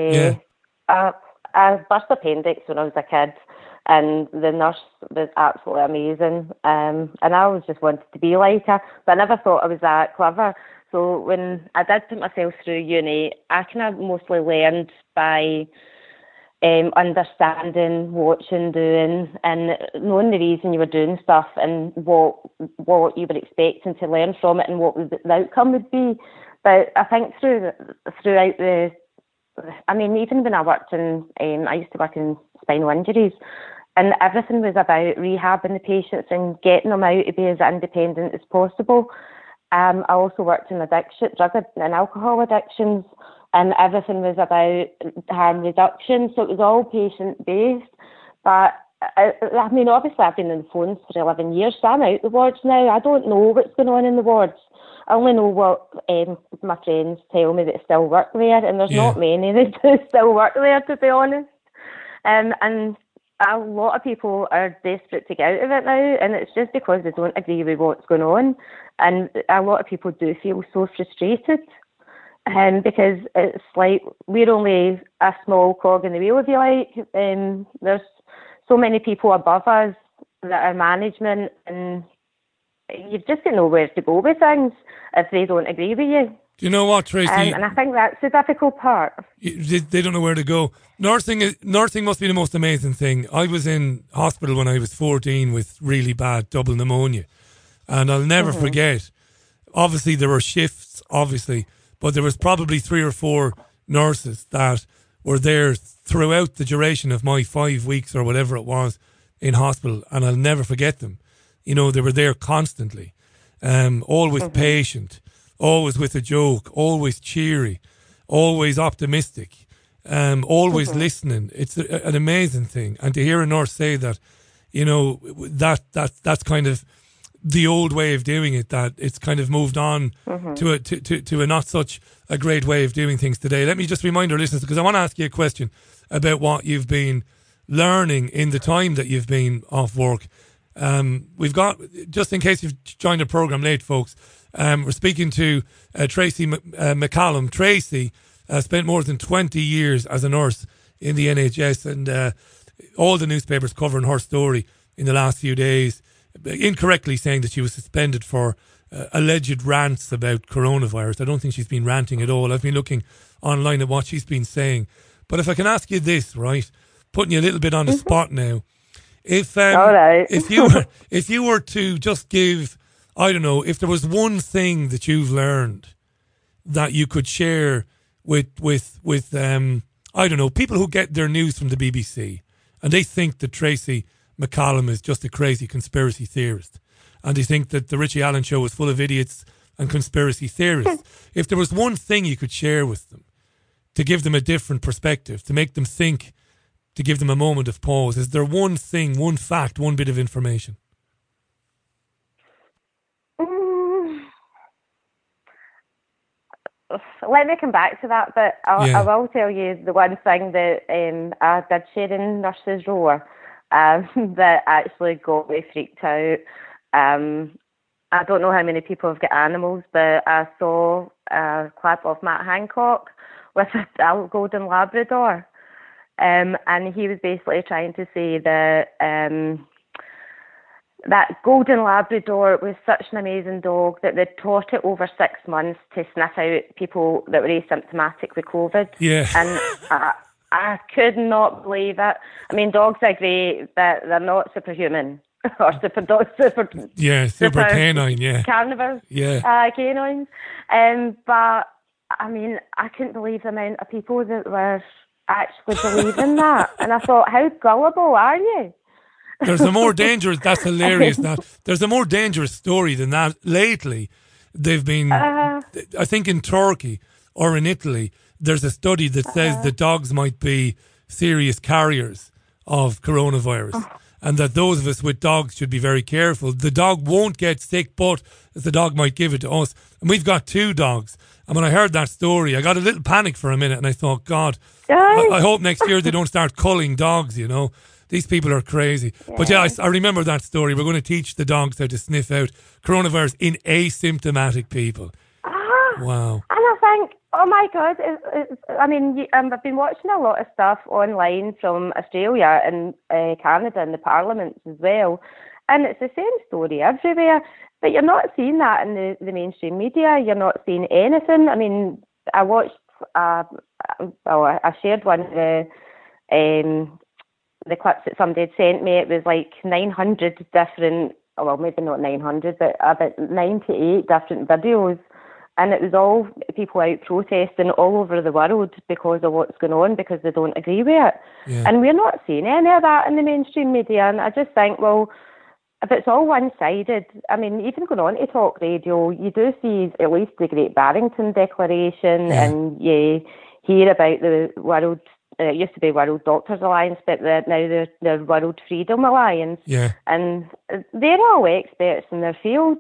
I burst appendix when I was a kid, and the nurse was absolutely amazing. And I always just wanted to be like her, but I never thought I was that clever. So when I did put myself through uni, I kind of mostly learned by understanding, watching, doing, and knowing the reason you were doing stuff and what you were expecting to learn from it and what the outcome would be. But I think throughout even when I worked in, I used to work in spinal injuries, and everything was about rehabbing the patients and getting them out to be as independent as possible. I also worked in drug and alcohol addictions, and everything was about harm reduction, so it was all patient-based. But, obviously I've been on the phones for 11 years, so I'm out the wards now. I don't know what's going on in the wards. I only know what my friends tell me that still work there, and there's not many that do still work there, to be honest. And a lot of people are desperate to get out of it now, and it's just because they don't agree with what's going on. And a lot of people do feel so frustrated. Because it's like we're only a small cog in the wheel, if you like. There's so many people above us that are management, and you've just got nowhere to go with things if they don't agree with you. Do you know what, Tracy? And I think that's the difficult part. They don't know where to go. Nursing must be the most amazing thing. I was in hospital when I was 14 with really bad double pneumonia, and I'll never forget. Obviously, there were shifts, but there was probably 3 or 4 nurses that were there throughout the duration of my 5 weeks or whatever it was in hospital, and I'll never forget them. You know, they were there constantly, always patient, always with a joke, always cheery, always optimistic, always listening. It's an amazing thing. And to hear a nurse say that, you know, that's kind of the old way of doing it, that it's kind of moved on to a not such a great way of doing things today. Let me just remind our listeners, because I want to ask you a question about what you've been learning in the time that you've been off work. We've got, just in case you've joined the programme late, folks, we're speaking to Tracy McCallum. Tracy spent more than 20 years as a nurse in the NHS, and all the newspapers covering her story in the last few days, incorrectly saying that she was suspended for alleged rants about coronavirus. I don't think she's been ranting at all. I've been looking online at what she's been saying. But if I can ask you this, right, putting you a little bit on the spot now, if you were to just give, I don't know, if there was one thing that you've learned that you could share with I don't know, people who get their news from the BBC and they think that Tracy McCallum is just a crazy conspiracy theorist, and they think that the Richie Allen Show is full of idiots and conspiracy theorists. If there was one thing you could share with them to give them a different perspective, to make them think, to give them a moment of pause, is there one thing, one fact, one bit of information? Let me come back to that, but I will tell you the one thing that I did share in Nurses Roar that actually got me freaked out. I don't know how many people have got animals, but I saw a clip of Matt Hancock with a golden Labrador. And he was basically trying to say that that golden Labrador was such an amazing dog that they taught it over 6 months to sniff out people that were asymptomatic with COVID. Yeah. And I could not believe it. I mean, dogs are great, but they're not superhuman. Or super canine, yeah. Carnivores, canines. But, I mean, I couldn't believe the amount of people that were actually believing that. And I thought, how gullible are you? There's a more dangerous. That's hilarious. There's a more dangerous story than that. Lately, they've been. I think in Turkey or in Italy, there's a study that says the dogs might be serious carriers of coronavirus, and that those of us with dogs should be very careful. The dog won't get sick, but the dog might give it to us. And we've got 2 dogs. And when I heard that story, I got a little panic for a minute, and I thought, God, I hope next year they don't start culling dogs, you know. These people are crazy. Yeah. But yeah, I remember that story. We're going to teach the dogs how to sniff out coronavirus in asymptomatic people. Wow. And I think, oh my God, I've been watching a lot of stuff online from Australia and Canada and the parliaments as well. And it's the same story everywhere. But you're not seeing that in the mainstream media. You're not seeing anything. I mean, I watched, I shared one of the clips that somebody had sent me. It was like 900 different, well, maybe not 900, but about 98 different videos. And it was all people out protesting all over the world because of what's going on, because they don't agree with it. Yeah. And we're not seeing any of that in the mainstream media. And I just think, well, if it's all one-sided, I mean, even going on to talk radio, you do see at least the Great Barrington Declaration, and you hear about the World, it used to be World Doctors Alliance, but now the World Freedom Alliance. Yeah. And they're all experts in their field.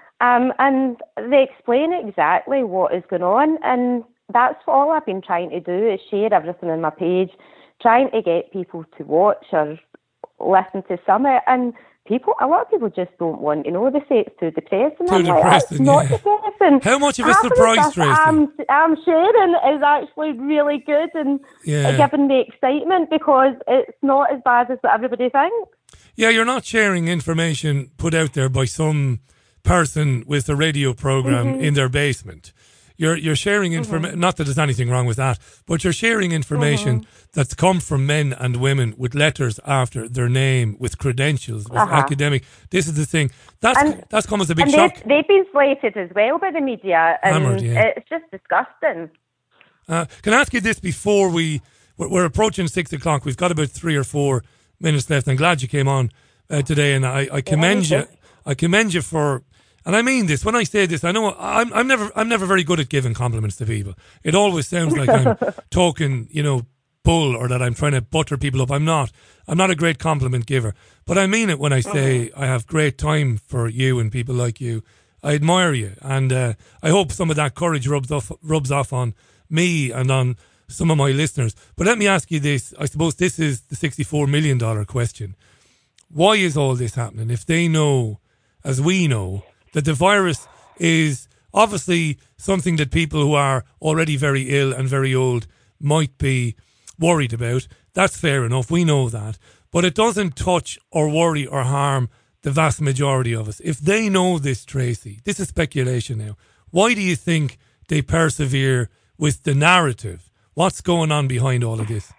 And they explain exactly what is going on, and that's all I've been trying to do, is share everything on my page, trying to get people to watch or listen to Summit, and a lot of people just don't want to know. They say it's too depressing. Too depressing, it's not depressing. How much of a surprise, Tracy? I'm sharing is actually really good and giving me excitement, because it's not as bad as what everybody thinks. Yeah, you're not sharing information put out there by some person with a radio program in their basement. You're sharing information, not that there's anything wrong with that, but you're sharing information that's come from men and women with letters after their name, with credentials, with academic. This is the thing. That's come as a big shock. They've been slated as well by the media, and it's just disgusting. Can I ask you this before we're approaching 6 o'clock? We've got about 3 or 4 minutes left. I'm glad you came on today, and I commend you. I commend you for. And I mean this. When I say this, I know I'm never very good at giving compliments to people. It always sounds like I'm talking, bull, or that I'm trying to butter people up. I'm not a great compliment giver. But I mean it when I say I have great time for you and people like you. I admire you, and I hope some of that courage rubs off on me and on some of my listeners. But let me ask you this. I suppose this is the $64 million question. Why is all this happening? If they know, as we know, that the virus is obviously something that people who are already very ill and very old might be worried about. That's fair enough. We know that. But it doesn't touch or worry or harm the vast majority of us. If they know this, Tracy, this is speculation now, why do you think they persevere with the narrative? What's going on behind all of this?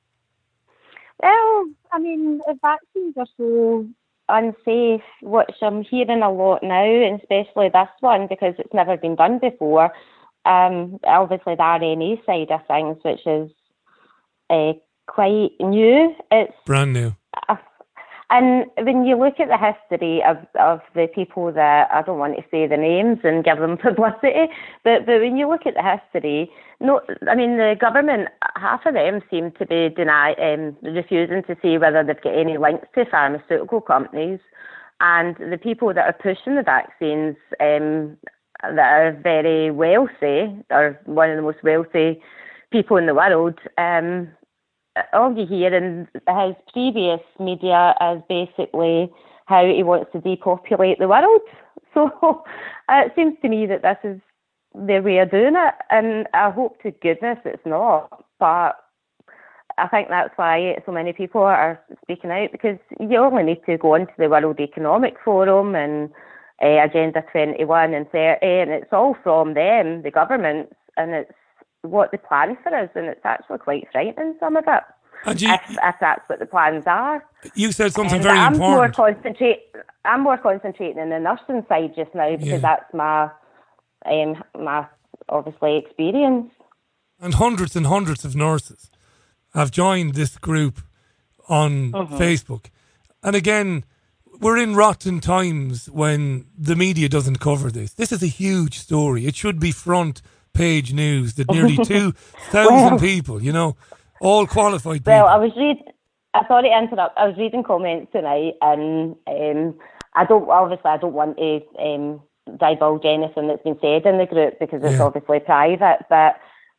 Well, I mean, the vaccines are so unsafe, which I'm hearing a lot now, and especially this one, because it's never been done before. Obviously, the RNA side of things, which is quite new. It's brand new. And when you look at the history of the people that, I don't want to say the names and give them publicity, but when you look at the history, the government, half of them seem to be refusing to say whether they've got any links to pharmaceutical companies. And the people that are pushing the vaccines that are very wealthy, or one of the most wealthy people in the world, all you hear in his previous media is basically how he wants to depopulate the world. So it seems to me that this is their way of doing it, and I hope to goodness it's not. But I think that's why so many people are speaking out, because you only need to go onto the World Economic Forum and Agenda 21 and 30, and it's all from them, the governments, and it's what the plan for us, and it's actually quite frightening, some of it, if that's what the plans are. You said something very important. I'm more concentrating on the nursing side just now, because that's my obviously experience. And hundreds of nurses have joined this group on Facebook, And again, we're in rotten times when the media doesn't cover this. This is a huge story. It should be front page news that nearly 2,000 people, you know, all qualified people. Well, sorry to interrupt. I was reading comments tonight, and I don't want to divulge anything that's been said in the group because it's obviously private. But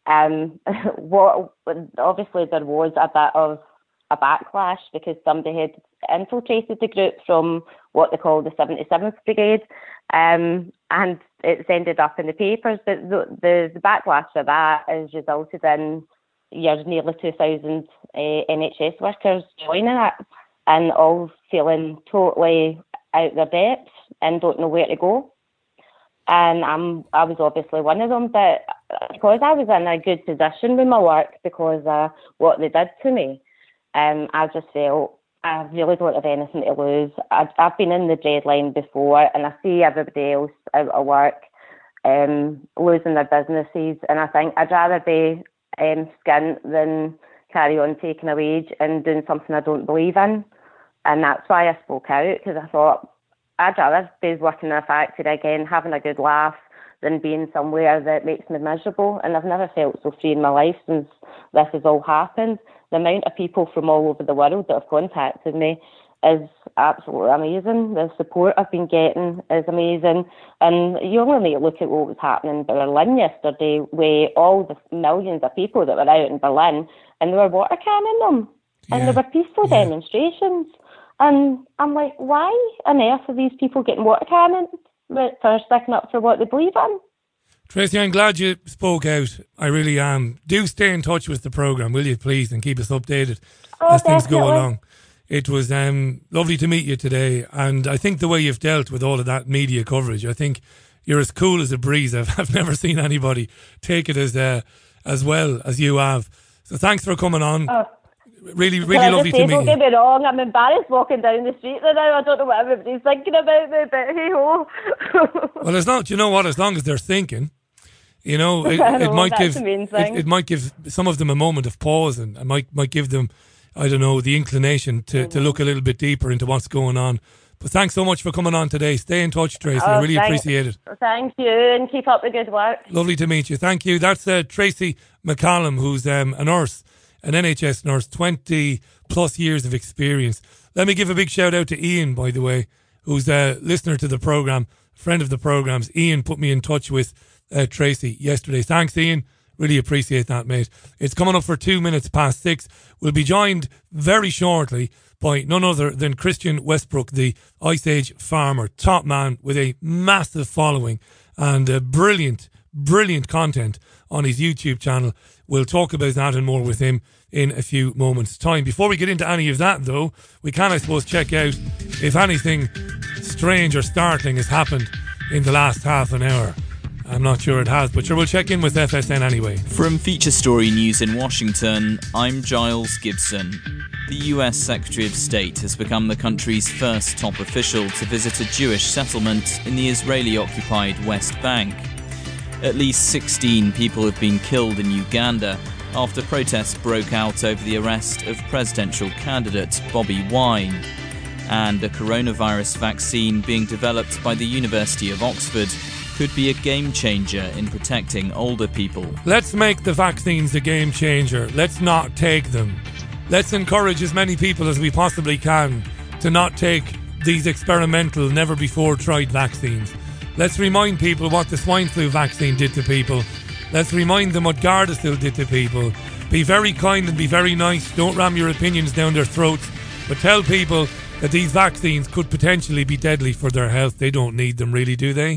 obviously there was a bit of a backlash because somebody had infiltrated the group from what they call the 77th Brigade, and it's ended up in the papers. But the backlash for that has resulted in nearly 2,000 NHS workers joining it and all feeling totally out their depth and don't know where to go. And I was obviously one of them, but because I was in a good position with my work because of what they did to me, I just felt I really don't have anything to lose. I've been in the dread line before, and I see everybody else out of work losing their businesses, and I think I'd rather be skint than carry on taking a wage and doing something I don't believe in. And that's why I spoke out, because I thought I'd rather be working in a factory again, having a good laugh, than being somewhere that makes me miserable. And I've never felt so free in my life since this has all happened. The amount of people from all over the world that have contacted me is absolutely amazing. The support I've been getting is amazing. And you only need to look at what was happening in Berlin yesterday, with all the millions of people that were out in Berlin, and they were water canning them. And there were peaceful demonstrations. And I'm like, why on earth are these people getting water cannons for sticking up for what they believe in? Tracy, I'm glad you spoke out. I really am. Do stay in touch with the programme, will you, please, and keep us updated as things go along. It was lovely to meet you today, and I think the way you've dealt with all of that media coverage, I think you're as cool as a breeze. I've never seen anybody take it as well as you have. So thanks for coming on. Really lovely to meet you. Don't get me wrong, I'm embarrassed walking down the street now. I don't know what everybody's thinking about me, but hey ho. Well, it's not. You know what? As long as they're thinking, you know, it might give some of them a moment of pause, and it might give them, I don't know, the inclination to look a little bit deeper into what's going on. But thanks so much for coming on today. Stay in touch, Tracy. I really appreciate it. Thank you, and keep up the good work. Lovely to meet you. Thank you. That's Tracy McCallum, who's a nurse, an NHS nurse, 20 plus years of experience. Let me give a big shout out to Ian, by the way, who's a listener to the programme, friend of the programmes. Ian put me in touch with Tracy yesterday. Thanks, Ian. Really appreciate that, mate. It's coming up for 2 minutes past 6. We'll be joined very shortly by none other than Christian Westbrook, the Ice Age farmer, top man with a massive following and brilliant content on his YouTube channel. We'll talk about that and more with him in a few moments' time. Before we get into any of that, though, we can, I suppose, check out if anything strange or startling has happened in the last half an hour. I'm not sure it has, but sure, we'll check in with FSN anyway. From Feature Story News in Washington, I'm Giles Gibson. The US Secretary of State has become the country's first top official to visit a Jewish settlement in the Israeli-occupied West Bank. At least 16 people have been killed in Uganda after protests broke out over the arrest of presidential candidate Bobi Wine. And a coronavirus vaccine being developed by the University of Oxford could be a game changer in protecting older people. Let's make the vaccines a game changer. Let's not take them. Let's encourage as many people as we possibly can to not take these experimental, never before tried vaccines. Let's remind people what the swine flu vaccine did to people. Let's remind them what Gardasil did to people. Be very kind and be very nice. Don't ram your opinions down their throats. But tell people that these vaccines could potentially be deadly for their health. They don't need them, really, do they?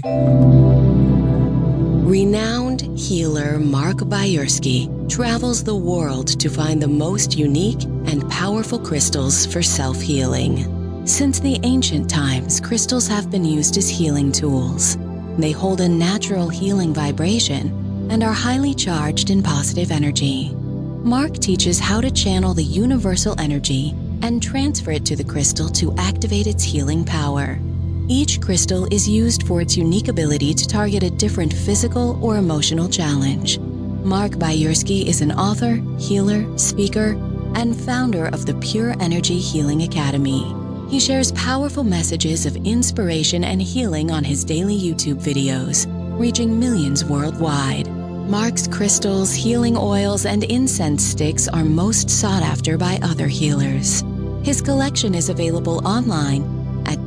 Renowned healer Mark Bayersky travels the world to find the most unique and powerful crystals for self-healing. Since the ancient times, crystals have been used as healing tools. They hold a natural healing vibration and are highly charged in positive energy. Mark teaches how to channel the universal energy and transfer it to the crystal to activate its healing power. Each crystal is used for its unique ability to target a different physical or emotional challenge. Mark Bayersky is an author, healer, speaker, and founder of the Pure Energy Healing Academy. He shares powerful messages of inspiration and healing on his daily YouTube videos, reaching millions worldwide. Mark's crystals, healing oils, and incense sticks are most sought after by other healers. His collection is available online at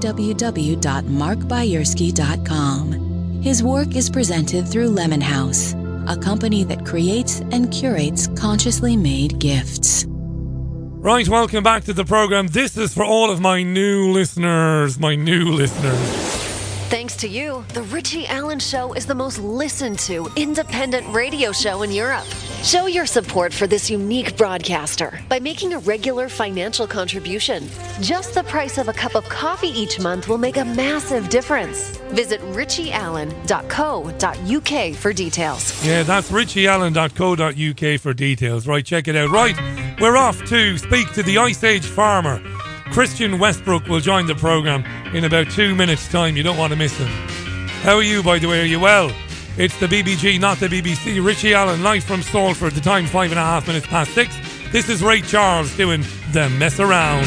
www.markbayerski.com. His work is presented through Lemon House, a company that creates and curates consciously made gifts. Right, welcome back to the program. This is for all of my new listeners. Thanks to you, The Richie Allen Show is the most listened to independent radio show in Europe. Show your support for this unique broadcaster by making a regular financial contribution. Just the price of a cup of coffee each month will make a massive difference. Visit richieallen.co.uk for details. Yeah, that's richieallen.co.uk for details. Right, check it out. Right, we're off to speak to the Ice Age farmer. Christian Westbrook will join the programme in about 2 minutes' time. You don't want to miss him. How are you, by the way? Are you well? It's the BBG, not the BBC. Richie Allen, live from Salford. The time 5.5 minutes past 6. This is Ray Charles doing the mess around.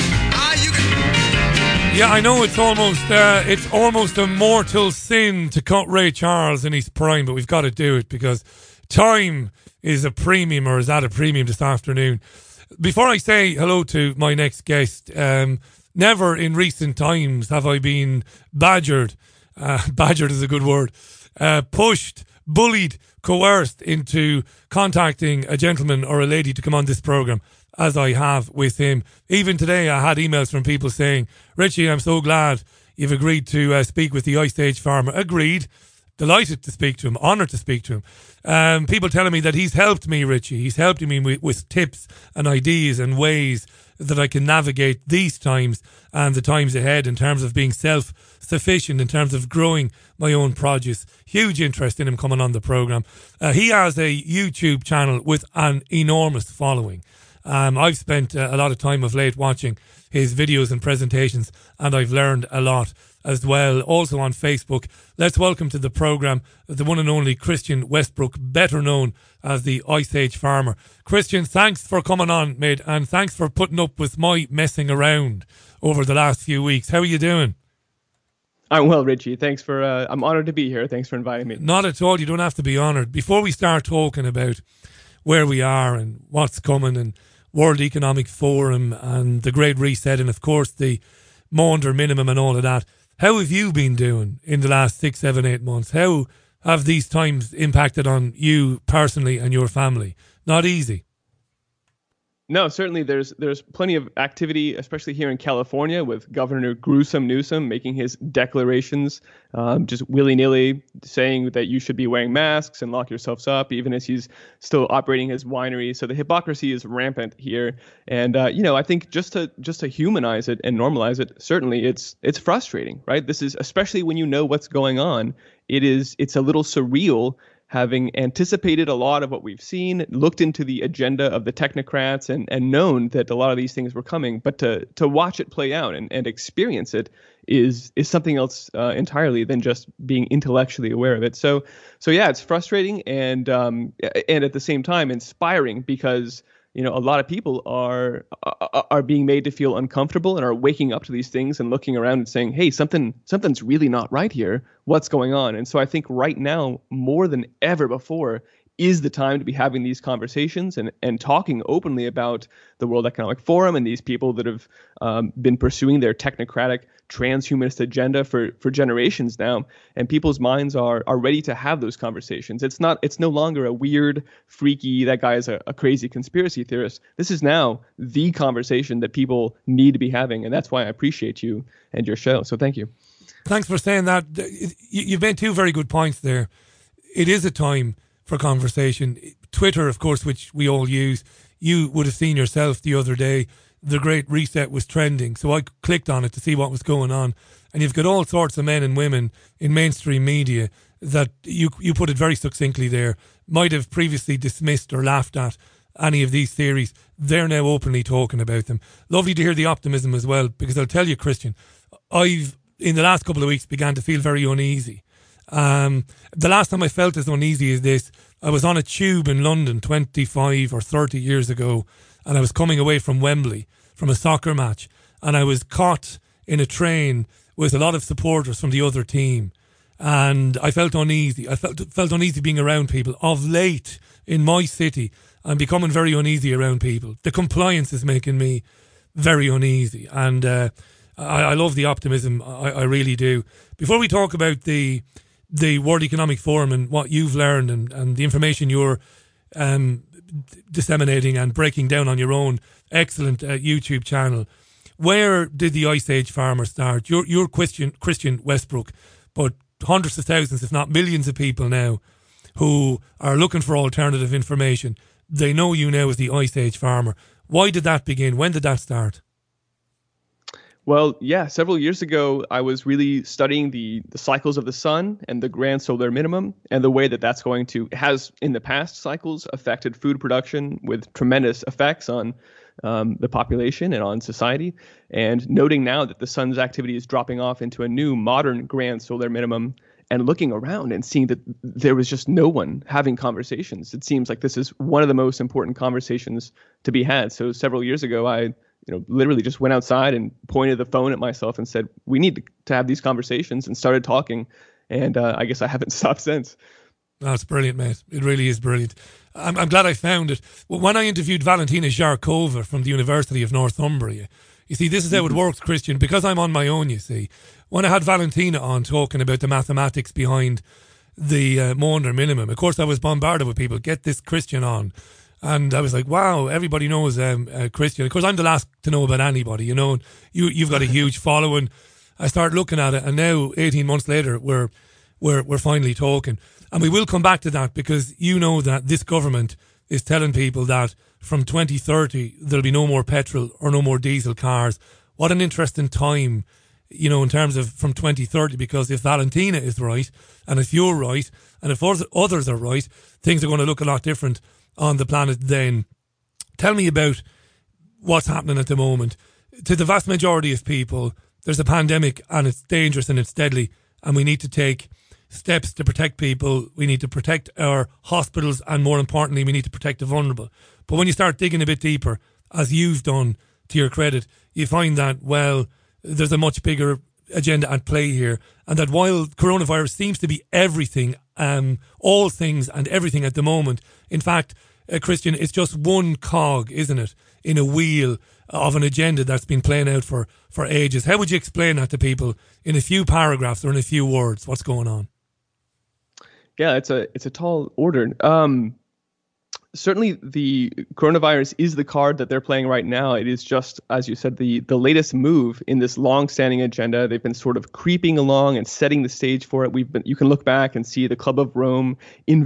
Yeah, I know it's almost a mortal sin to cut Ray Charles in his prime, but we've got to do it because time is a premium, or is at a premium this afternoon. Before I say hello to my next guest, never in recent times have I been badgered. Badgered is a good word. Pushed, bullied, coerced into contacting a gentleman or a lady to come on this programme as I have with him. Even today I had emails from people saying, Richie, I'm so glad you've agreed to speak with the Ice Age farmer. Agreed. Delighted to speak to him, honoured to speak to him. People telling me that he's helped me, Richie. He's helped me with tips and ideas and ways that I can navigate these times and the times ahead in terms of being self-sufficient, in terms of growing my own produce. Huge interest in him coming on the programme. He has a YouTube channel with an enormous following. I've spent a lot of time of late watching his videos and presentations, and I've learned a lot as well. Also on Facebook, let's welcome to the programme the one and only Christian Westbrook, better known as the Ice Age farmer. Christian, thanks for coming on, mate, and thanks for putting up with my messing around over the last few weeks. How are you doing? I'm well, Richie. Thanks for, I'm honoured to be here. Thanks for inviting me. Not at all. You don't have to be honoured. Before we start talking about where we are and what's coming and World Economic Forum and the Great Reset and, of course, the Maunder Minimum and all of that, how have you been doing in the last 6, 7, 8 months? How have these times impacted on you personally and your family? Not easy. No, certainly there's plenty of activity, especially here in California, with Governor Gruesome Newsom making his declarations just willy-nilly, saying that you should be wearing masks and lock yourselves up, even as he's still operating his winery. So the hypocrisy is rampant here. And, I think just to humanize it and normalize it, certainly it's frustrating, right? This is, especially when you know what's going on, it's a little surreal, having anticipated a lot of what we've seen, looked into the agenda of the technocrats and known that a lot of these things were coming, but to watch it play out and experience it is something else entirely than just being intellectually aware of it. So yeah, it's frustrating and at the same time inspiring, because a lot of people are being made to feel uncomfortable and are waking up to these things and looking around and saying, hey, something's really not right here. What's going on? And so I think right now, more than ever before, is the time to be having these conversations and talking openly about the World Economic Forum and these people that have been pursuing their technocratic transhumanist agenda for generations now. And people's minds are ready to have those conversations. It's no longer a weird, freaky, that guy is a crazy conspiracy theorist. This is now the conversation that people need to be having. And that's why I appreciate you and your show. So thank you. Thanks for saying that. You've made two very good points there. It is a time for conversation. Twitter, of course, which we all use, you would have seen yourself the other day, the Great Reset was trending. So I clicked on it to see what was going on. And you've got all sorts of men and women in mainstream media that you put it very succinctly there, might have previously dismissed or laughed at any of these theories. They're now openly talking about them. Lovely to hear the optimism as well, because I'll tell you, Christian, I've, in the last couple of weeks, began to feel very uneasy. The last time I felt as uneasy as this, I was on a tube in London 25 or 30 years ago, and I was coming away from Wembley from a soccer match, and I was caught in a train with a lot of supporters from the other team, and I felt uneasy. I felt uneasy being around people. Of late, in my city, I'm becoming very uneasy around people. The compliance is making me very uneasy, and I love the optimism. I really do. Before we talk about the World Economic Forum and what you've learned and the information you're disseminating and breaking down on your own excellent YouTube channel, where did the Ice Age farmer start? You're Christian Westbrook, but hundreds of thousands, if not millions of people now who are looking for alternative information, they know you now as the Ice Age farmer. Why did that begin? When did that start? Well, yeah, several years ago, I was really studying the cycles of the sun and the grand solar minimum and the way that that's going to, has in the past cycles affected food production with tremendous effects on the population and on society. And noting now that the sun's activity is dropping off into a new modern grand solar minimum, and looking around and seeing that there was just no one having conversations. It seems like this is one of the most important conversations to be had. So several years ago, I literally just went outside and pointed the phone at myself and said, we need to have these conversations, and started talking. And I guess I haven't stopped since. That's brilliant, mate. It really is brilliant. I'm glad I found it. When I interviewed Valentina Zharkova from the University of Northumbria, you see, this is how it works, Christian, because I'm on my own, you see. When I had Valentina on talking about the mathematics behind the Maunder minimum, of course I was bombarded with people, get this Christian on. And I was like, wow, everybody knows Christian. Of course, I'm the last to know about anybody, you know. You've got a huge following. I start looking at it, and now, 18 months later, we're finally talking. And we will come back to that, because you know that this government is telling people that from 2030, there'll be no more petrol or no more diesel cars. What an interesting time, you know, in terms of from 2030, because if Valentina is right, and if you're right, and if others are right, things are going to look a lot different on the planet then. Tell me about what's happening at the moment. To the vast majority of people, there's a pandemic, and it's dangerous and it's deadly, and we need to take steps to protect people. We need to protect our hospitals, and more importantly, we need to protect the vulnerable. But when you start digging a bit deeper, as you've done, to your credit, you find that, well, there's a much bigger agenda at play here, and that while coronavirus seems to be everything, all things and everything at the moment, in fact, Christian, it's just one cog, isn't it, in a wheel of an agenda that's been playing out for ages. How would you explain that to people in a few paragraphs or in a few words? What's going on? Yeah, it's a tall order. Certainly, the coronavirus is the card that they're playing right now. It is just, as you said, the latest move in this long-standing agenda. They've been sort of creeping along and setting the stage for it. You can look back and see the Club of Rome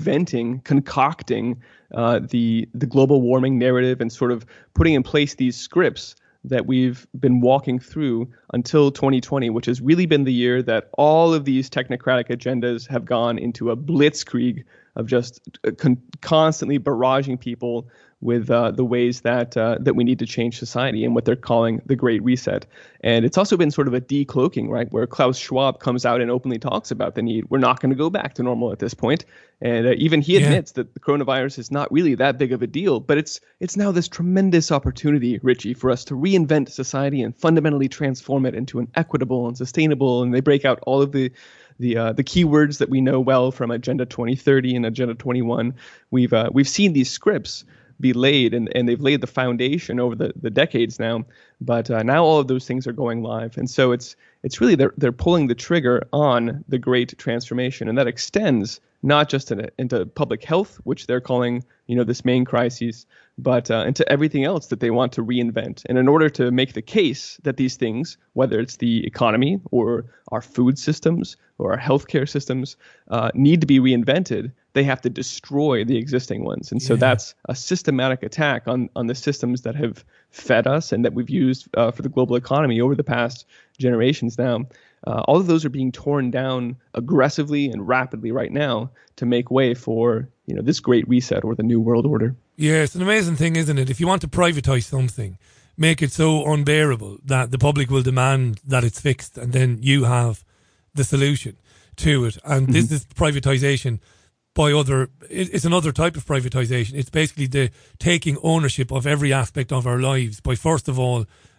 concocting the global warming narrative, and sort of putting in place these scripts that we've been walking through until 2020, which has really been the year that all of these technocratic agendas have gone into a blitzkrieg of just constantly barraging people with the ways that we need to change society, and what they're calling the Great Reset. And it's also been sort of a decloaking, right, where Klaus Schwab comes out and openly talks about the need. We're not going to go back to normal at this point. And even he admits that the coronavirus is not really that big of a deal, but it's now this tremendous opportunity, Richie, for us to reinvent society and fundamentally transform it into an equitable and sustainable. And they break out all of the keywords that we know well from Agenda 2030 and Agenda 21. We've seen these scripts be laid, and they've laid the foundation over the decades now. But now all of those things are going live, and so it's really they're pulling the trigger on the great transformation, and that extends not just into public health, which they're calling this main crisis, but into everything else that they want to reinvent. And in order to make the case that these things, whether it's the economy or our food systems or our healthcare systems, need to be reinvented, they have to destroy the existing ones. And so that's a systematic attack on the systems that have fed us and that we've used for the global economy over the past generations now. All of those are being torn down aggressively and rapidly right now to make way for this Great Reset or the New World Order. Yeah, it's an amazing thing, isn't it? If you want to privatize something, make it so unbearable that the public will demand that it's fixed, and then you have the solution to it. And this is privatization by it's another type of privatization. It's basically the taking ownership of every aspect of our lives by, first of all,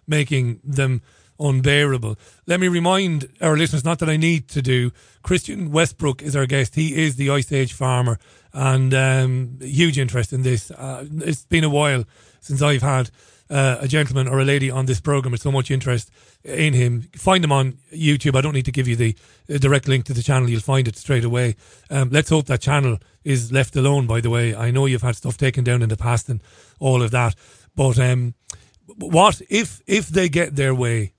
making them unbearable. Let me remind our listeners, not that I need to do, Christian Westbrook is our guest. He is the Ice Age farmer, and huge interest in this. It's been a while since I've had a gentleman or a lady on this program with so much interest in him. Find him on YouTube. I don't need to give you the direct link to the channel. You'll find it straight away. Let's hope that channel is left alone, by the way. I know you've had stuff taken down in the past and all of that. But what if they get their way,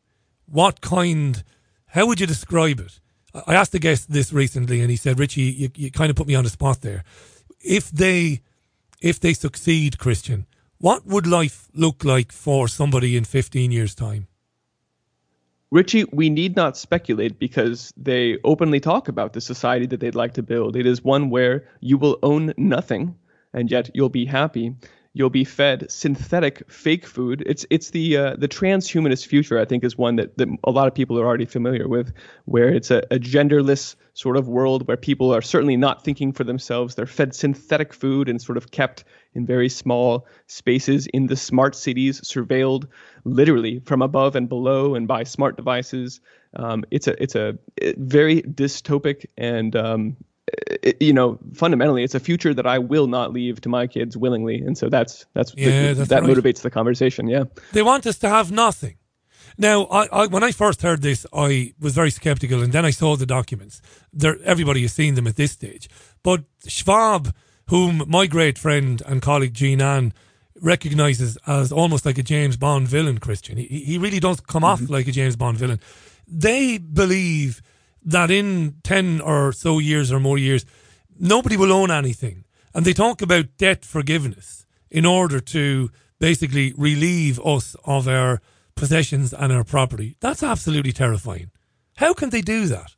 how would you describe it? I asked the guest this recently and he said, Richie, you kind of put me on the spot there. If they succeed, Christian, what would life look like for somebody in 15 years' time? Richie, we need not speculate because they openly talk about the society that they'd like to build. It is one where you will own nothing and yet you'll be happy. You'll be fed synthetic fake food. It's the transhumanist future, I think, is one that a lot of people are already familiar with, where it's a genderless sort of world where people are certainly not thinking for themselves. They're fed synthetic food and sort of kept in very small spaces in the smart cities, surveilled literally from above and below and by smart devices. It's a very dystopic and fundamentally, it's a future that I will not leave to my kids willingly, and so that right. Motivates the conversation. Yeah, they want us to have nothing. Now, I when I first heard this, I was very skeptical, and then I saw the documents. Everybody has seen them at this stage. But Schwab, whom my great friend and colleague Jean Ann recognises as almost like a James Bond villain, Christian. He really does come off like a James Bond villain. They believe that in 10 or so years or more years, nobody will own anything. And they talk about debt forgiveness in order to basically relieve us of our possessions and our property. That's absolutely terrifying. How can they do that?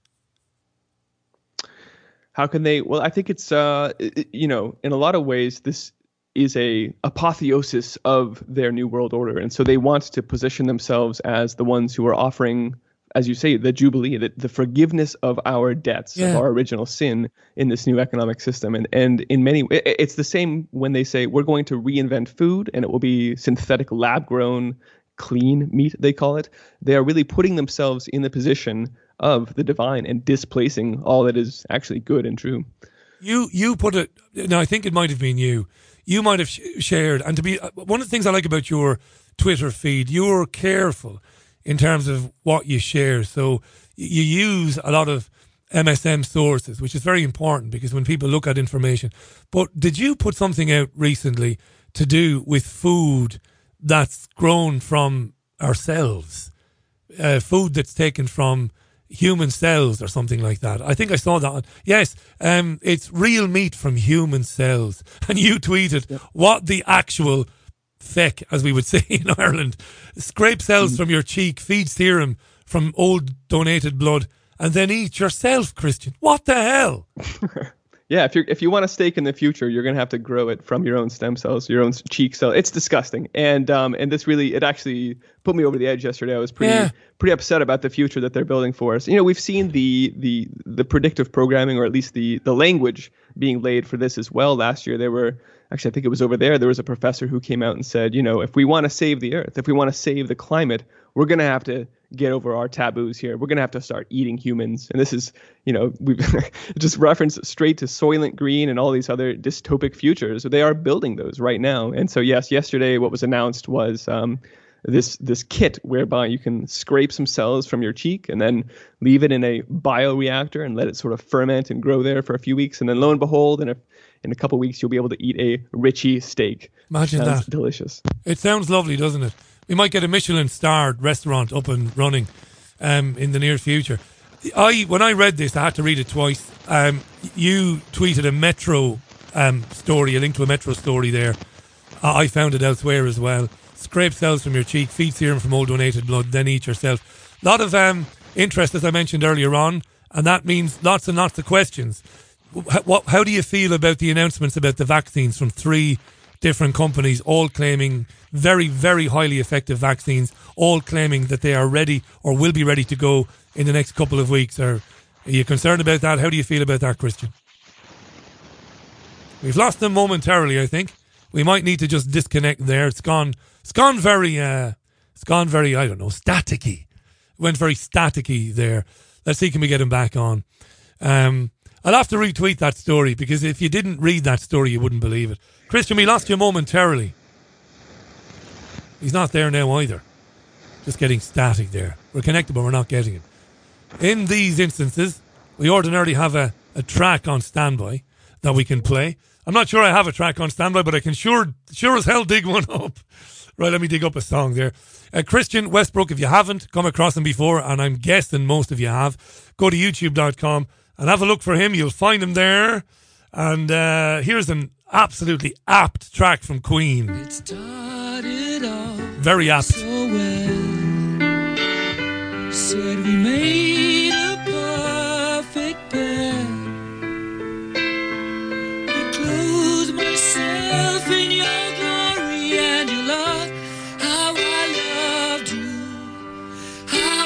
How can they? Well, I think it's, in a lot of ways, this is a apotheosis of their new world order. And so they want to position themselves as the ones who are offering, as you say, the Jubilee, the forgiveness of our debts, of our original sin in this new economic system. And in many ways, it's the same when they say we're going to reinvent food and it will be synthetic, lab-grown, clean meat, they call it. They are really putting themselves in the position of the divine and displacing all that is actually good and true. You put it, now I think it might have been you might have shared, and to be one of the things I like about your Twitter feed, you're careful in terms of what you share. So you use a lot of MSM sources, which is very important because when people look at information. But did you put something out recently to do with food that's grown from ourselves? Food that's taken from human cells or something like that. I think I saw that. Yes, it's real meat from human cells. And you tweeted what the actual feck, as we would say in Ireland. Scrape cells from your cheek, feed serum from old donated blood, and then eat yourself, Christian. What the hell? Yeah, if you want a steak in the future, you're going to have to grow it from your own stem cells, your own cheek cell. It's disgusting. And this really, it actually put me over the edge yesterday. I was pretty upset about the future that they're building for us. You know, we've seen the predictive programming, or at least the language being laid for this as well. Last year, I think it was over there was a professor who came out and said, if we want to save the earth, if we want to save the climate, we're going to have to get over our taboos here. We're going to have to start eating humans. And this is, we've just referenced straight to Soylent Green and all these other dystopic futures. They are building those right now. And so, yes, yesterday what was announced was this kit whereby you can scrape some cells from your cheek and then leave it in a bioreactor and let it sort of ferment and grow there for a few weeks. And then lo and behold, in a couple of weeks, you'll be able to eat a Richie steak. Imagine that. Delicious. It sounds lovely, doesn't it? We might get a Michelin-starred restaurant up and running in the near future. When I read this, I had to read it twice. You tweeted a Metro story, a link to a Metro story there. I found it elsewhere as well. Scrape cells from your cheek, feed serum from old donated blood, then eat yourself. A lot of interest, as I mentioned earlier on, and that means lots and lots of questions. How do you feel about the announcements about the vaccines from 3 different companies, all claiming very, very highly effective vaccines, all claiming that they are ready or will be ready to go in the next couple of weeks? Are you concerned about that? How do you feel about that, Christian? We've lost them momentarily, I think. We might need to just disconnect there. It's gone very It's gone very, I don't know, staticky. Went very staticky there. Let's see, can we get him back on? I'll have to retweet that story, because if you didn't read that story, you wouldn't believe it. Christian, we lost you momentarily. He's not there now either. Just getting static there. We're connected, but we're not getting it. In these instances, we ordinarily have a track on standby that we can play. I'm not sure I have a track on standby, but I can sure as hell dig one up. Right, let me dig up a song there. Christian Westbrook, if you haven't come across him before, and I'm guessing most of you have, go to youtube.com and have a look for him. You'll find him there. And here's an absolutely apt track from Queen. It started off very apt. So well. Said we made a perfect pair. I clothed myself in your glory and your love. How I loved you, how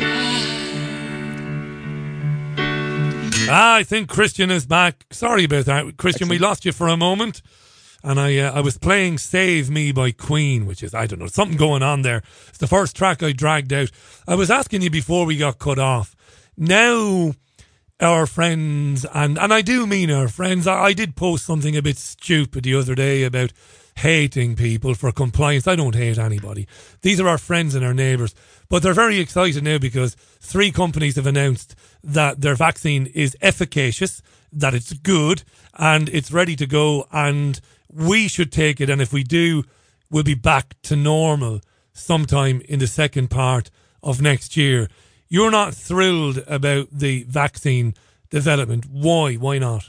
I cried. I think Christian is back. Sorry about that, Christian. We lost you for a moment. And I was playing Save Me by Queen, which is, I don't know, something going on there. It's the first track I dragged out. I was asking you before we got cut off. Now, our friends, and I do mean our friends, I did post something a bit stupid the other day about hating people for compliance. I don't hate anybody. These are our friends and our neighbours. But they're very excited now because 3 companies have announced that their vaccine is efficacious, that it's good, and it's ready to go, and we should take it, and if we do, we'll be back to normal sometime in the second part of next year. You're not thrilled about the vaccine development. Why? Why not?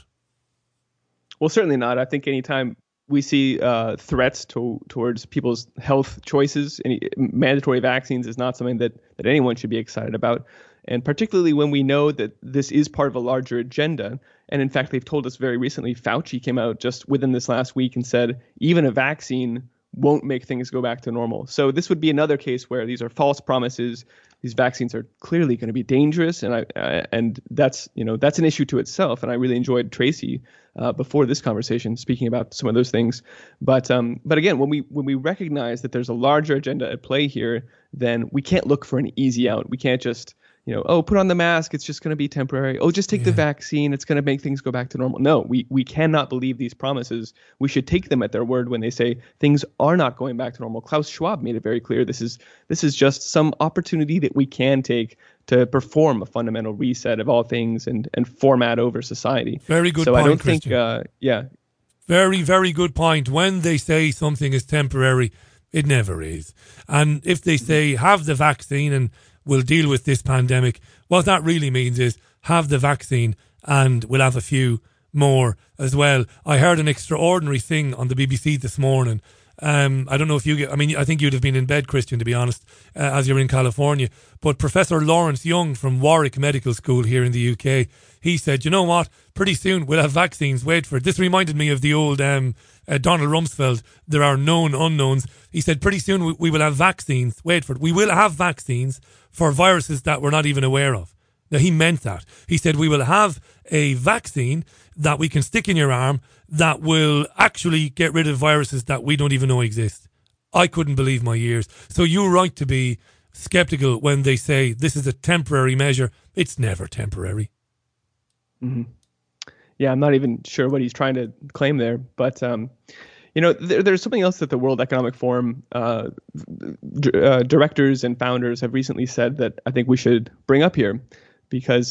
Well, certainly not. I think anytime we see threats towards people's health choices, any mandatory vaccines is not something that anyone should be excited about. And particularly when we know that this is part of a larger agenda. And in fact, they've told us very recently, Fauci came out just within this last week and said, even a vaccine won't make things go back to normal. So this would be another case where these are false promises. These vaccines are clearly going to be dangerous. And that's an issue to itself. And I really enjoyed Tracy before this conversation speaking about some of those things. But again, when we recognize that there's a larger agenda at play here, then we can't look for an easy out. We can't just put on the mask, it's just going to be temporary. Oh, just take the vaccine, it's going to make things go back to normal. No, we cannot believe these promises. We should take them at their word when they say things are not going back to normal. Klaus Schwab made it very clear. This is just some opportunity that we can take to perform a fundamental reset of all things and format over society. Very good so point, I don't Christian. think, Very, very good point. When they say something is temporary, it never is. And if they say have the vaccine and we'll deal with this pandemic, what that really means is have the vaccine and we'll have a few more as well. I heard an extraordinary thing on the BBC this morning. I don't know if I think you'd have been in bed, Christian, to be honest, as you're in California. But Professor Lawrence Young from Warwick Medical School here in the UK, he said, you know what? Pretty soon we'll have vaccines. Wait for it. This reminded me of the old Donald Rumsfeld. There are known unknowns. He said, pretty soon we will have vaccines. Wait for it. We will have vaccines for viruses that we're not even aware of. Now, he meant that. He said we will have a vaccine that we can stick in your arm that will actually get rid of viruses that we don't even know exist. I couldn't believe my ears. So you're right to be skeptical when they say this is a temporary measure. It's never temporary. Mm-hmm. Yeah, I'm not even sure what he's trying to claim there. But, there's something else that the World Economic Forum directors and founders have recently said that I think we should bring up here, because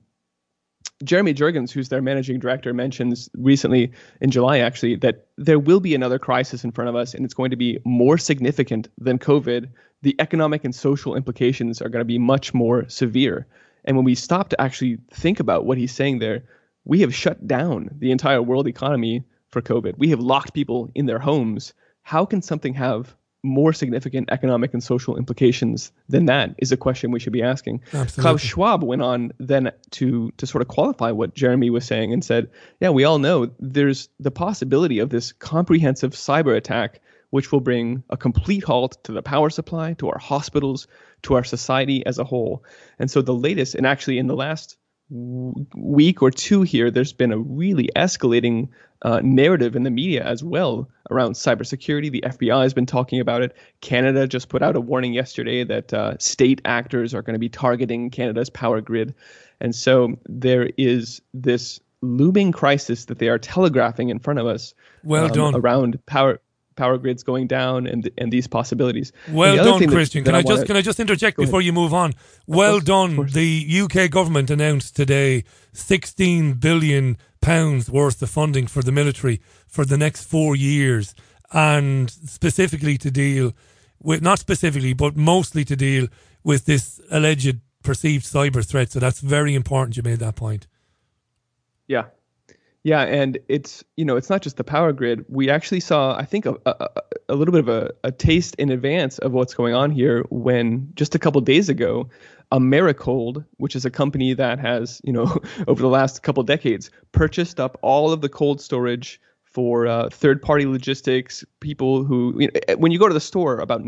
Jeremy Jurgens, who's their managing director, mentions recently in July, actually, that there will be another crisis in front of us, and it's going to be more significant than COVID. The economic and social implications are going to be much more severe. And when we stop to actually think about what he's saying there, we have shut down the entire world economy for COVID. We have locked people in their homes. How can something have more significant economic and social implications than that is a question we should be asking. Absolutely. Klaus Schwab went on then to sort of qualify what Jeremy was saying and said, yeah, we all know there's the possibility of this comprehensive cyber attack, which will bring a complete halt to the power supply, to our hospitals, to our society as a whole. And so the latest, and actually in the last week or two here, there's been a really escalating narrative in the media as well around cybersecurity. The FBI has been talking about it. Canada just put out a warning yesterday that state actors are going to be targeting Canada's power grid. And so there is this looming crisis that they are telegraphing in front of us. Well done. Around power grids going down and these possibilities. Well done, Christian. Can I just interject before you move on? Well done. The UK government announced today £16 billion worth of funding for the military for the next 4 years, and specifically to deal with, not specifically, but mostly to deal with this alleged perceived cyber threat. So that's very important you made that point. Yeah. Yeah, and it's not just the power grid. We actually saw, I think, a little bit of a taste in advance of what's going on here when just a couple of days ago, Americold, which is a company that has, over the last couple of decades, purchased up all of the cold storage for third-party logistics, people who, when you go to the store, about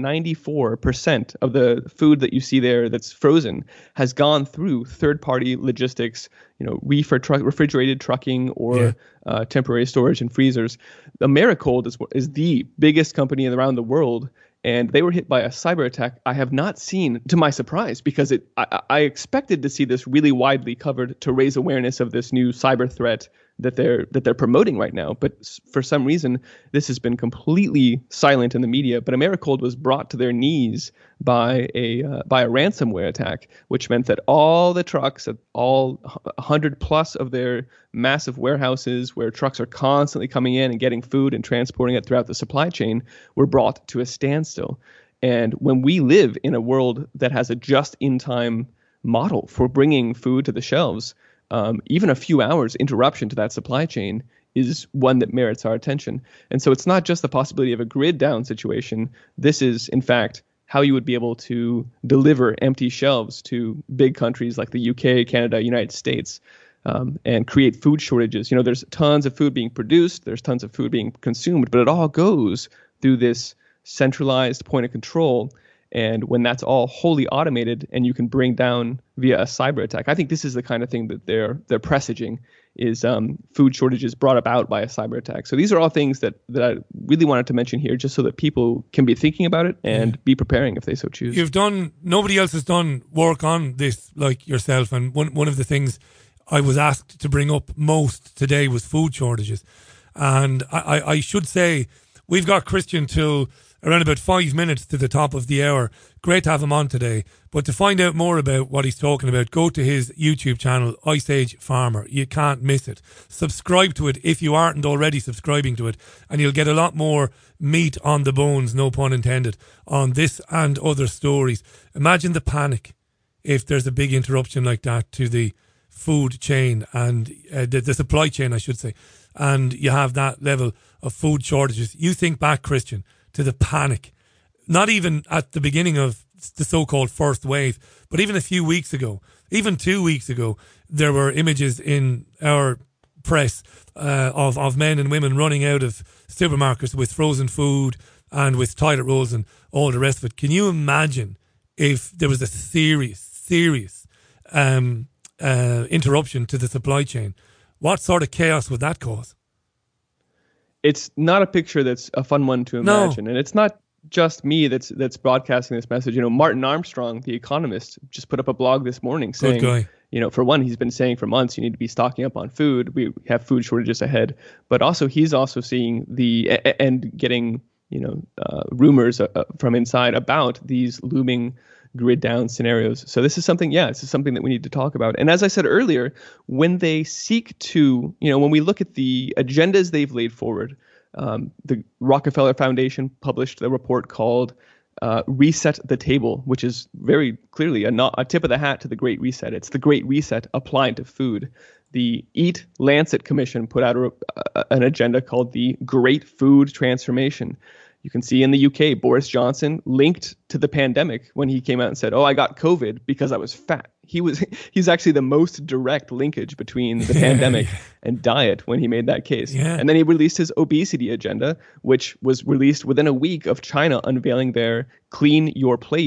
94% of the food that you see there that's frozen has gone through third-party logistics, refrigerated trucking or temporary storage in freezers. Americold is the biggest company around the world, and they were hit by a cyber attack I have not seen, to my surprise, because I expected to see this really widely covered to raise awareness of this new cyber threat that they're promoting right now. But for some reason, this has been completely silent in the media. But Americold was brought to their knees by a ransomware attack, which meant that all the trucks at all 100 plus of their massive warehouses, where trucks are constantly coming in and getting food and transporting it throughout the supply chain, were brought to a standstill. And when we live in a world that has a just-in-time model for bringing food to the shelves, even a few hours interruption to that supply chain is one that merits our attention. And so it's not just the possibility of a grid down situation. This is, in fact, how you would be able to deliver empty shelves to big countries like the UK, Canada, United States, and create food shortages. There's tons of food being produced, there's tons of food being consumed, but it all goes through this centralized point of control. And when that's all wholly automated and you can bring down via a cyber attack, I think this is the kind of thing that they're presaging is food shortages brought about by a cyber attack. So these are all things that I really wanted to mention here, just so that people can be thinking about it and be preparing if they so choose. Nobody else has done work on this like yourself. And one of the things I was asked to bring up most today was food shortages. And I should say, we've got Christian till around about 5 minutes to the top of the hour. Great to have him on today. But to find out more about what he's talking about, go to his YouTube channel, Ice Age Farmer. You can't miss it. Subscribe to it if you aren't already subscribing to it, and you'll get a lot more meat on the bones, no pun intended, on this and other stories. Imagine the panic if there's a big interruption like that to the food chain and the supply chain, I should say, and you have that level of food shortages. You think back, Christian, to the panic, not even at the beginning of the so-called first wave, but even a few weeks ago, even 2 weeks ago, there were images in our press of men and women running out of supermarkets with frozen food and with toilet rolls and all the rest of it. Can you imagine if there was a serious interruption to the supply chain? What sort of chaos would that cause? It's not a picture that's a fun one to imagine. No. And it's not just me that's broadcasting this message. Martin Armstrong, the economist, just put up a blog this morning saying, for one, he's been saying for months, you need to be stocking up on food. We have food shortages ahead. But also, he's also seeing and getting, rumors from inside about these looming grid down scenarios. So this is something that we need to talk about. And as I said earlier, when they seek to, when we look at the agendas they've laid forward, the Rockefeller Foundation published a report called Reset the Table, which is very clearly a tip of the hat to the Great Reset. It's the Great Reset applied to food. The Eat Lancet Commission put out an agenda called the Great Food Transformation. You can see in the UK, Boris Johnson linked to the pandemic when he came out and said, I got COVID because I was fat. He's actually the most direct linkage between the pandemic and diet when he made that case. Yeah. And then he released his obesity agenda, which was released within a week of China unveiling their Clean Your Plate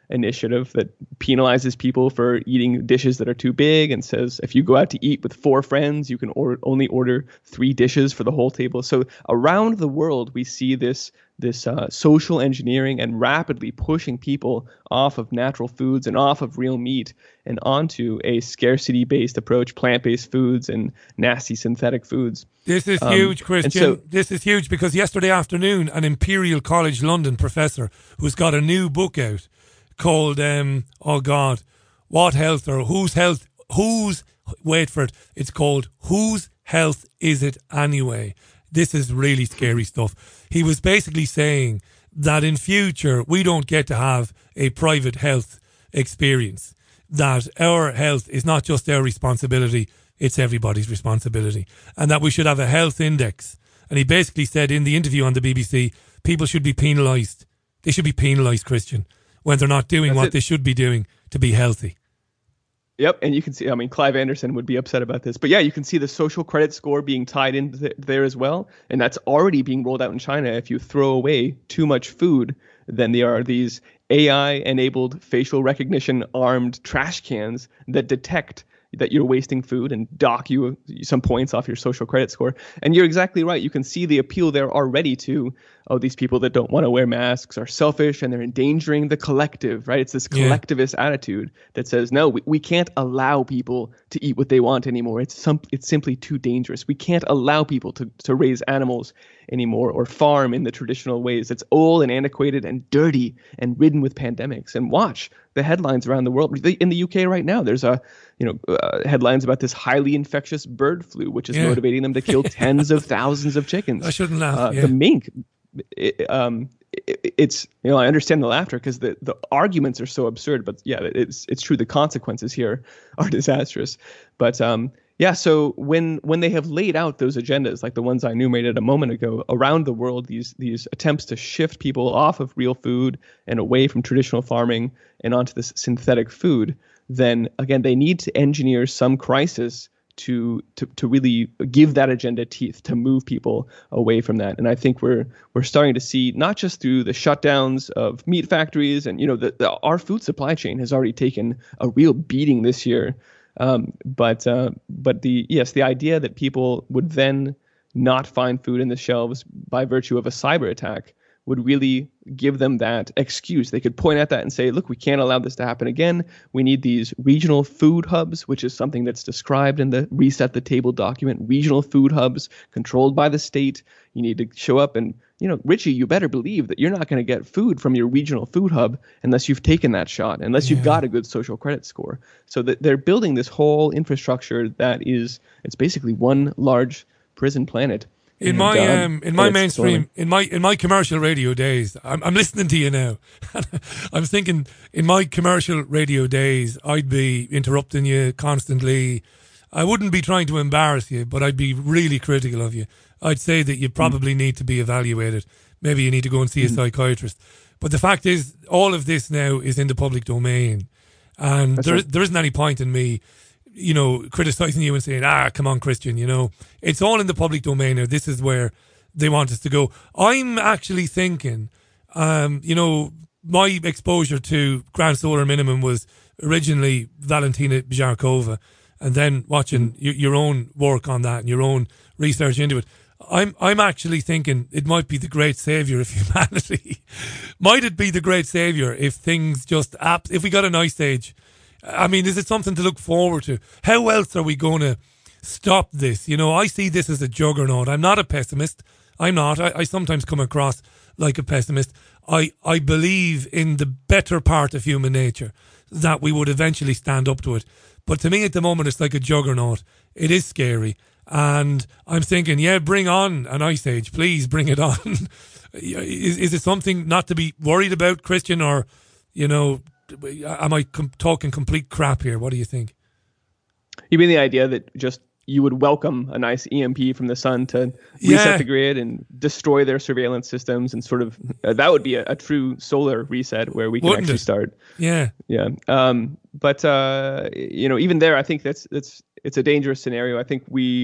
initiative that penalizes people for eating dishes that are too big and says if you go out to eat with 4 friends, you can only order 3 dishes for the whole table. So around the world, we see this social engineering and rapidly pushing people off of natural foods and off of real meat and onto a scarcity-based approach, plant-based foods and nasty synthetic foods. This is huge, Christian. This is huge because yesterday afternoon, an Imperial College London professor who's got a new book out called, What Health or wait for it, it's called Whose Health Is It Anyway? This is really scary stuff. He was basically saying that in future, we don't get to have a private health experience, that our health is not just our responsibility, it's everybody's responsibility, and that we should have a health index. And he basically said in the interview on the BBC, people should be penalised. They should be penalised, Christian, when they're not doing what they should be doing to be healthy. Yep, and you can see, Clive Anderson would be upset about this. But yeah, you can see the social credit score being tied in there as well. And that's already being rolled out in China. If you throw away too much food, then there are these AI-enabled facial recognition armed trash cans that detect that you're wasting food and dock you some points off your social credit score. And you're exactly right. You can see the appeal there already to, these people that don't want to wear masks are selfish and they're endangering the collective, right? It's this collectivist attitude that says, no, we can't allow people to eat what they want anymore. It's simply too dangerous. We can't allow people to raise animals anymore or farm in the traditional ways. It's old and antiquated and dirty and ridden with pandemics. And watch the headlines around the world. In the UK right now, there's headlines about this highly infectious bird flu, which is motivating them to kill tens of thousands of chickens. I shouldn't laugh. The mink. It's I understand the laughter because the arguments are so absurd, but yeah, it's true. The consequences here are disastrous. But so when they have laid out those agendas, like the ones I enumerated a moment ago, around the world, these attempts to shift people off of real food and away from traditional farming and onto this synthetic food, then again they need to engineer some crisis to really give that agenda teeth, to move people away from that. And I think we're starting to see, not just through the shutdowns of meat factories, and our food supply chain has already taken a real beating this year. But the idea that people would then not find food in the shelves by virtue of a cyber attack would really give them that excuse. They could point at that and say, look, we can't allow this to happen again. We need these regional food hubs, which is something that's described in the Reset the Table document, regional food hubs controlled by the state. You need to show up and, Richie, you better believe that you're not going to get food from your regional food hub unless you've taken that shot, unless you've got a good social credit score. So that they're building this whole infrastructure it's basically one large prison planet. In my mainstream, in my commercial radio days, I'm listening to you now. I'm thinking in my commercial radio days, I'd be interrupting you constantly. I wouldn't be trying to embarrass you, but I'd be really critical of you. I'd say that you probably need to be evaluated. Maybe you need to go and see a psychiatrist. But the fact is, all of this now is in the public domain. And there isn't any point in me criticizing you and saying, come on, Christian, it's all in the public domain now. This is where they want us to go. I'm actually thinking, my exposure to Grand Solar Minimum was originally Valentina Zharkova, and then watching your own work on that and your own research into it. I'm actually thinking it might be the great savior of humanity. Might it be the great savior if things if we got an ice age? I mean, is it something to look forward to? How else are we going to stop this? I see this as a juggernaut. I'm not a pessimist. I'm not. I sometimes come across like a pessimist. I believe in the better part of human nature, that we would eventually stand up to it. But to me at the moment, it's like a juggernaut. It is scary. And I'm thinking, bring on an ice age. Please bring it on. Is it something not to be worried about, Christian, or, am I talking complete crap here? What do you think? You mean the idea that just you would welcome a nice EMP from the sun to reset the grid and destroy their surveillance systems, and sort of that would be a true solar reset where we can actually start. Yeah. Yeah. But even there, I think it's a dangerous scenario. I think we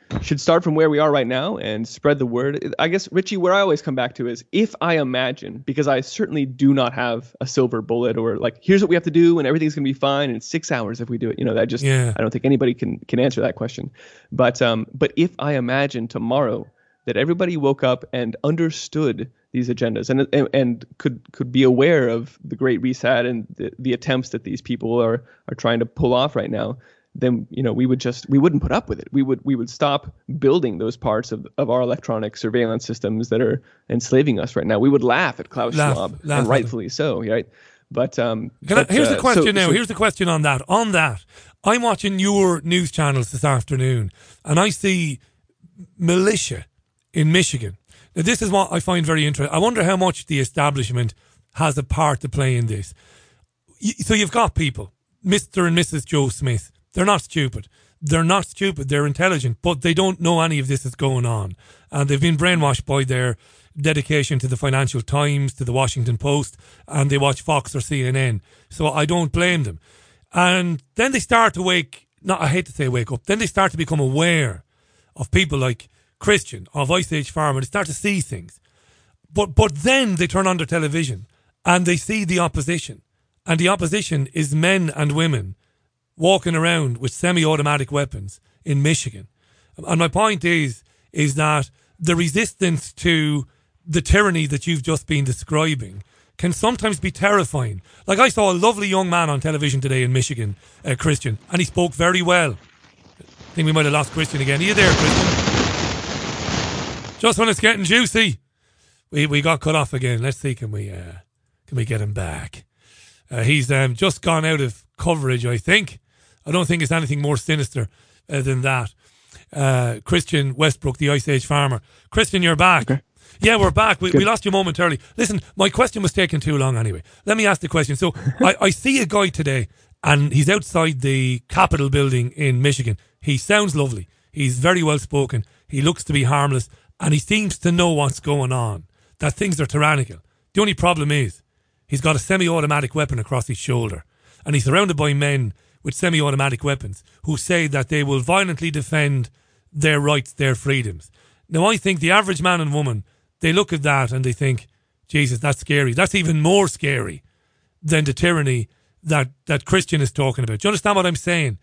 should start from where we are right now and spread the word. I guess, Richie, where I always come back to is if I imagine, because I certainly do not have a silver bullet or like, here's what we have to do and everything's going to be fine in 6 hours if we do it. I don't think anybody can answer that question. But if I imagine tomorrow that everybody woke up and understood these agendas and could be aware of the Great Reset and the attempts that these people are trying to pull off right now, then we wouldn't put up with it. We would stop building those parts of our electronic surveillance systems that are enslaving us right now. We would laugh at Klaus Schwab, and rightfully so, right? But here's the question now. Here's the question on that. On that, I'm watching your news channels this afternoon, and I see militia in Michigan. Now, this is what I find very interesting. I wonder how much the establishment has a part to play in this. So you've got people, Mr. and Mrs. Joe Smith. They're not stupid. They're intelligent, but they don't know any of this is going on. And they've been brainwashed by their dedication to the Financial Times, to the Washington Post, and they watch Fox or CNN. So I don't blame them. And then they start to wake up, then they start to become aware of people like Christian, of Ice Age Farmer. They start to see things. But then they turn on their television and they see the opposition. And the opposition is men and women walking around with semi-automatic weapons in Michigan. And my point is that the resistance to the tyranny that you've just been describing can sometimes be terrifying. Like I saw a lovely young man on television today in Michigan, Christian, and he spoke very well. I think we might have lost Christian again. Are you there, Christian? Just when it's getting juicy, we got cut off again. Let's see, can we get him back? He's just gone out of coverage, I think. I don't think it's anything more sinister than that. Christian Westbrook, the Ice Age Farmer. Christian, you're back. Okay. Yeah, we're back. We lost you momentarily. Listen, my question was taking too long anyway. Let me ask the question. So I see a guy today and he's outside the Capitol building in Michigan. He sounds lovely. He's very well spoken. He looks to be harmless and he seems to know what's going on, that things are tyrannical. The only problem is he's got a semi-automatic weapon across his shoulder and he's surrounded by men with semi-automatic weapons who say that they will violently defend their rights, their freedoms. Now, I think the average man and woman, they look at that and they think, Jesus, that's scary. That's even more scary than the tyranny that Christian is talking about. Do you understand what I'm saying?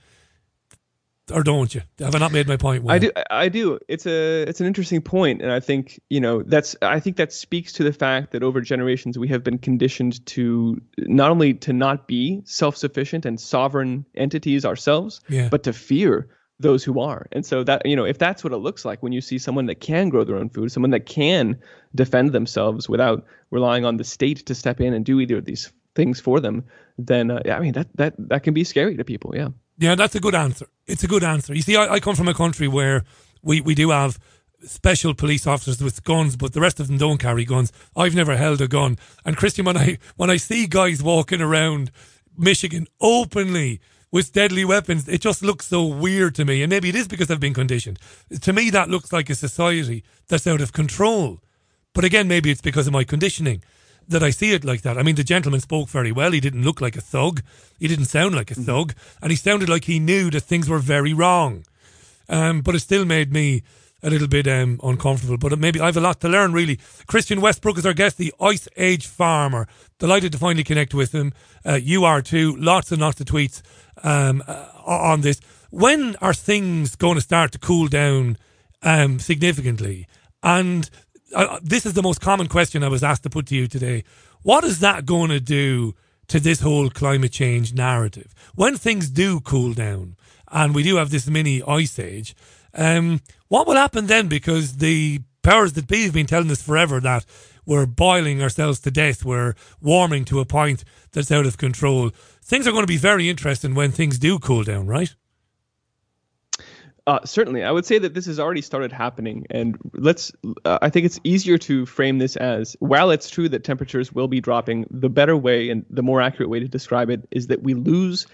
Or don't you? Have I not made my point well? I do. It's an interesting point, and I think that speaks to the fact that over generations we have been conditioned to not only to not be self-sufficient and sovereign entities ourselves, but to fear those who are. And so that, if that's what it looks like when you see someone that can grow their own food, someone that can defend themselves without relying on the state to step in and do either of these things for them, then that can be scary to people. Yeah. Yeah, that's a good answer. It's a good answer. You see, I come from a country where we do have special police officers with guns, but the rest of them don't carry guns. I've never held a gun. And Christian, when I see guys walking around Michigan openly with deadly weapons, it just looks so weird to me. And maybe it is because I've been conditioned. To me, that looks like a society that's out of control. But again, maybe it's because of my conditioning that I see it like that. I mean, the gentleman spoke very well. He didn't look like a thug. He didn't sound like a thug. And he sounded like he knew that things were very wrong. But it still made me a little bit uncomfortable. But maybe I have a lot to learn, really. Christian Westbrook is our guest, the Ice Age Farmer. Delighted to finally connect with him. You are too. Lots and lots of tweets on this. When are things going to start to cool down significantly? And this is the most common question I was asked to put to you today. What is that going to do to this whole climate change narrative? When things do cool down and we do have this mini ice age, what will happen then? Because the powers that be have been telling us forever that we're boiling ourselves to death, we're warming to a point that's out of control. Things are going to be very interesting when things do cool down, right? Certainly. I would say that this has already started happening. And I think it's easier to frame this as, while it's true that temperatures will be dropping, the better way and the more accurate way to describe it is that we lose.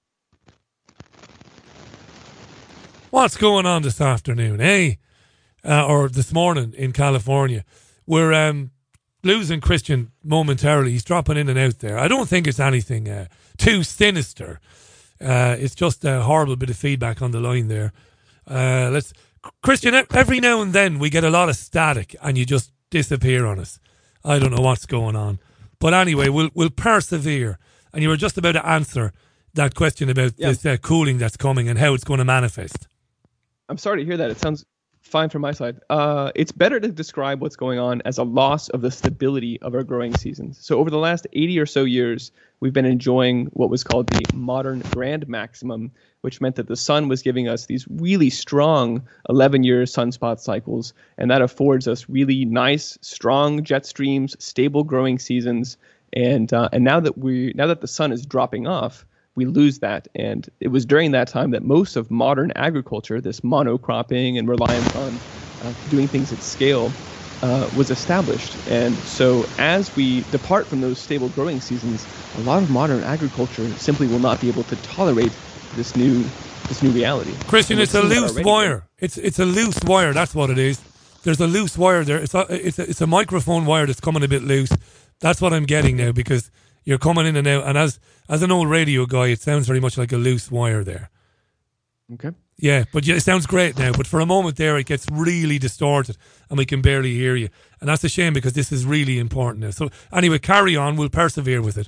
What's going on this afternoon, eh? Or this morning in California? We're losing Christian momentarily. He's dropping in and out there. I don't think it's anything too sinister. It's just a horrible bit of feedback on the line there. Christian, every now and then we get a lot of static and you just disappear on us. I don't know what's going on. But anyway, we'll persevere. And you were just about to answer that question about this cooling that's coming and how it's going to manifest. I'm sorry to hear that. It sounds fine from my side. It's better to describe what's going on as a loss of the stability of our growing seasons. So over the last 80 or so years, we've been enjoying what was called the modern grand maximum, which meant that the sun was giving us these really strong 11-year sunspot cycles, and that affords us really nice, strong jet streams, stable growing seasons. And now that the sun is dropping off, we lose that. And it was during that time that most of modern agriculture, this monocropping and reliance on doing things at scale, was established. And so as we depart from those stable growing seasons, a lot of modern agriculture simply will not be able to tolerate this new reality. Christian, it's a loose wire. It's a loose wire. That's what it is. There's a loose wire there. It's a microphone wire that's coming a bit loose. That's what I'm getting now, because you're coming in and out. And as an old radio guy, it sounds very much like a loose wire there. Okay. Yeah, but it sounds great now. But for a moment there, it gets really distorted and we can barely hear you. And that's a shame, because this is really important now. So anyway, carry on. We'll persevere with it.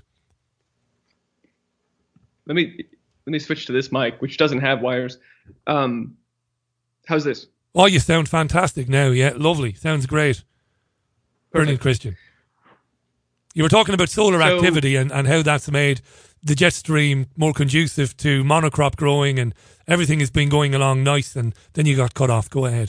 Let me switch to this mic, which doesn't have wires. How's this? Oh, you sound fantastic now. Yeah, lovely. Sounds great. Brilliant, Christian. You were talking about solar activity and how that's made the jet stream more conducive to monocrop growing, and everything has been going along nice, and then you got cut off. Go ahead.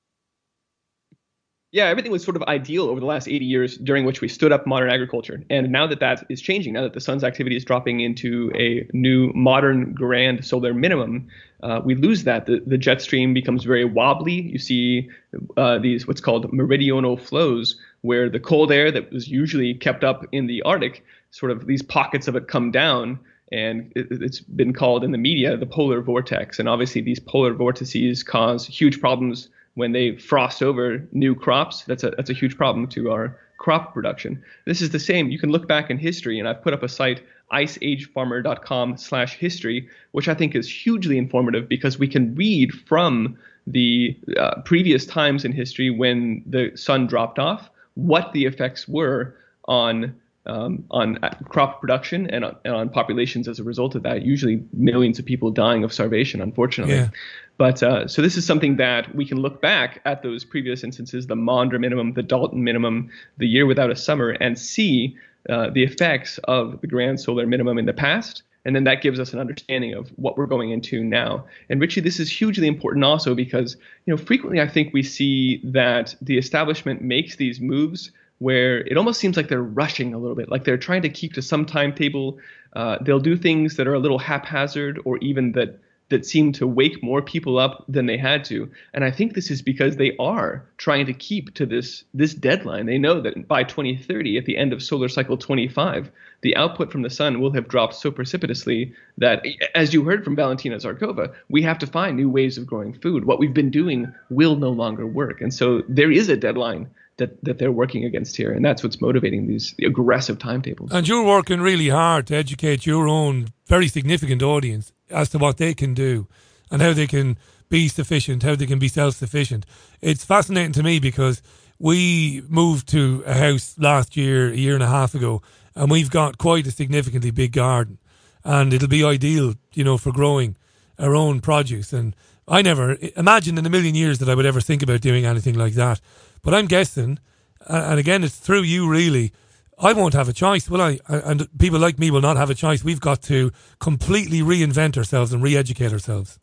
Yeah, everything was sort of ideal over the last 80 years, during which we stood up modern agriculture. And now that is changing, now that the sun's activity is dropping into a new modern grand solar minimum, we lose that. The jet stream becomes very wobbly. You see these what's called meridional flows, where the cold air that was usually kept up in the Arctic, sort of these pockets of it come down. And it's been called in the media the polar vortex. And obviously these polar vortices cause huge problems when they frost over new crops. That's a huge problem to our crop production. This is the same. You can look back in history, and I've put up a site, iceagefarmer.com/history, which I think is hugely informative, because we can read from the previous times in history when the sun dropped off what the effects were on crop production and on populations as a result of that. Usually millions of people dying of starvation, unfortunately. Yeah. But so this is something that we can look back at those previous instances, the Maunder minimum, the Dalton minimum, the year without a summer, and see the effects of the grand solar minimum in the past. And then that gives us an understanding of what we're going into now. And Richie, this is hugely important also because, frequently I think we see that the establishment makes these moves where it almost seems like they're rushing a little bit, like they're trying to keep to some timetable. They'll do things that are a little haphazard, or even that seem to wake more people up than they had to. And I think this is because they are trying to keep to this deadline. They know that by 2030, at the end of solar cycle 25, the output from the sun will have dropped so precipitously that, as you heard from Valentina Zarkova, we have to find new ways of growing food. What we've been doing will no longer work. And so there is a deadline that they're working against here, and that's what's motivating these aggressive timetables. And you're working really hard to educate your own very significant audience as to what they can do and how they can be sufficient, how they can be self-sufficient. It's fascinating to me because we moved to a house last year, a year and a half ago, and we've got quite a significantly big garden, and it'll be ideal, for growing our own produce. And I never imagined in a million years that I would ever think about doing anything like that. But I'm guessing, and again, it's through you really, I won't have a choice, will I? And people like me will not have a choice. We've got to completely reinvent ourselves and re-educate ourselves.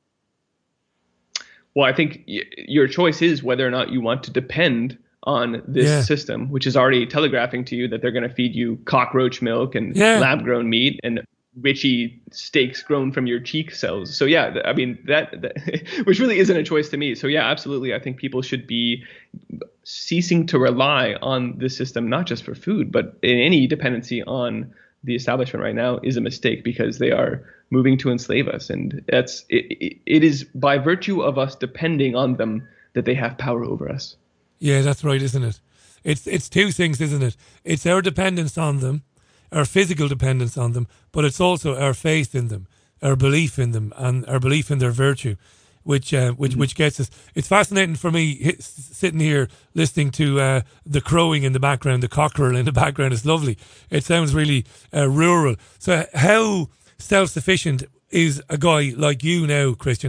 Well, I think your choice is whether or not you want to depend on this system, which is already telegraphing to you that they're going to feed you cockroach milk and lab-grown meat and Richie steaks grown from your cheek cells. So yeah, I mean that which really isn't a choice to me. So yeah, absolutely. I think people should be ceasing to rely on this system, not just for food, but in any dependency on the establishment right now is a mistake, because they are moving to enslave us. And it is by virtue of us depending on them that they have power over us. Yeah, that's right, isn't it? It's two things, isn't it? It's our dependence on them, our physical dependence on them, but it's also our faith in them, our belief in them, and our belief in their virtue. which gets us. It's fascinating for me sitting here listening to the crowing in the background, the cockerel in the background. It's lovely. It sounds really rural. So how self-sufficient is a guy like you now, Christian?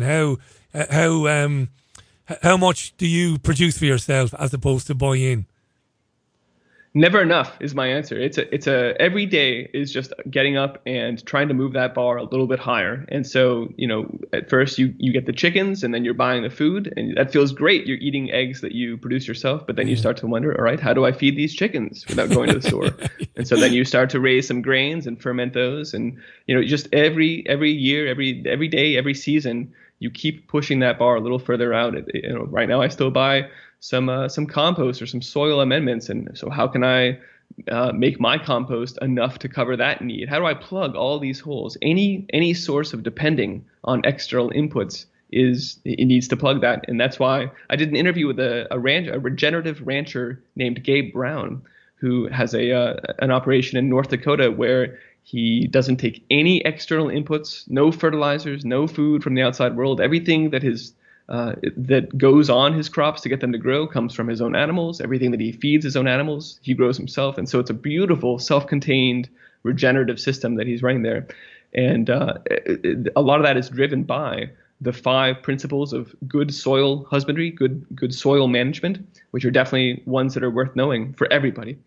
How much do you produce for yourself as opposed to buy in? Never enough is my answer. It's a every day is just getting up and trying to move that bar a little bit higher. And so, at first you get the chickens and then you're buying the food and that feels great. You're eating eggs that you produce yourself, but then you start to wonder, all right, how do I feed these chickens without going to the store? And so then you start to raise some grains and ferment those. And, just every year, every day, every season, you keep pushing that bar a little further out. Right now I still buy some compost or some soil amendments. And so how can I make my compost enough to cover that need? How do I plug all these holes? Any source of depending on external inputs it needs to plug that. And that's why I did an interview with a regenerative rancher named Gabe Brown, who has an operation in North Dakota where he doesn't take any external inputs, no fertilizers, no food from the outside world. Everything that goes on his crops to get them to grow comes from his own animals. Everything that he feeds his own animals, he grows himself. And so it's a beautiful, self-contained, regenerative system that he's running there. And a lot of that is driven by the 5 principles of good soil husbandry, good soil management, which are definitely ones that are worth knowing for everybody.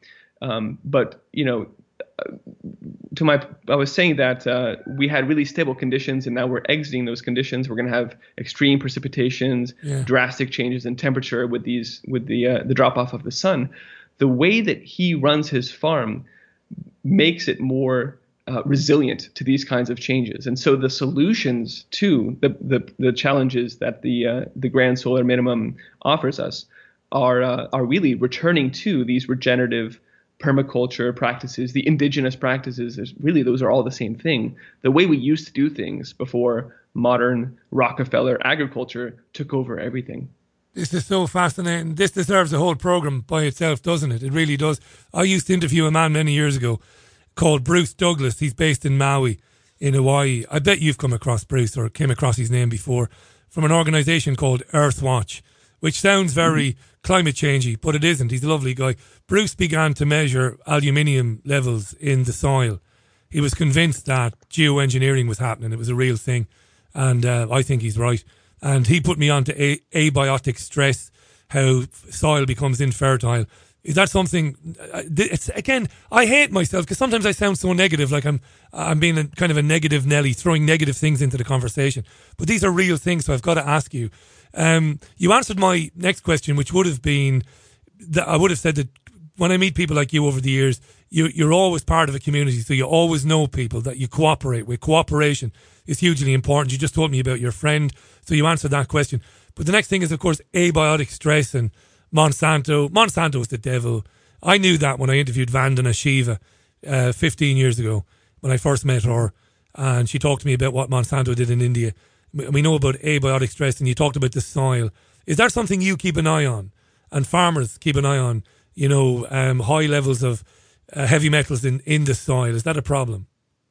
I was saying that we had really stable conditions, and now we're exiting those conditions. We're going to have extreme precipitations, drastic changes in temperature with the drop off of the sun. The way that he runs his farm makes it more resilient to these kinds of changes, and so the solutions to the challenges that the Grand Solar Minimum offers us are really returning to these regenerative permaculture practices, the indigenous practices. Those are all the same thing. The way we used to do things before modern Rockefeller agriculture took over everything. This is so fascinating. This deserves a whole program by itself, doesn't it? It really does. I used to interview a man many years ago called Bruce Douglas. He's based in Maui in Hawaii. I bet you've come across Bruce or came across his name before, from an organisation called Earthwatch, which sounds very climate changey, but it isn't. He's a lovely guy. Bruce began to measure aluminium levels in the soil. He was convinced that geoengineering was happening. It was a real thing. And I think he's right. And he put me on to abiotic stress, how soil becomes infertile. Is that something? I hate myself because sometimes I sound so negative, like I'm being kind of a negative Nelly, throwing negative things into the conversation. But these are real things, so I've got to ask you. You answered my next question, which would have been that I would have said that when I meet people like you over the years, you're always part of a community, so you always know people that you cooperate with. Cooperation is hugely important. You just told me about your friend, so you answered that question. But the next thing is, of course, abiotic stress and Monsanto. Monsanto is the devil. I knew that when I interviewed Vandana Shiva 15 years ago when I first met her, and she talked to me about what Monsanto did in India. We know about abiotic stress, and you talked about the soil. Is that something you keep an eye on, and farmers keep an eye on? High levels of heavy metals in the soil. Is that a problem?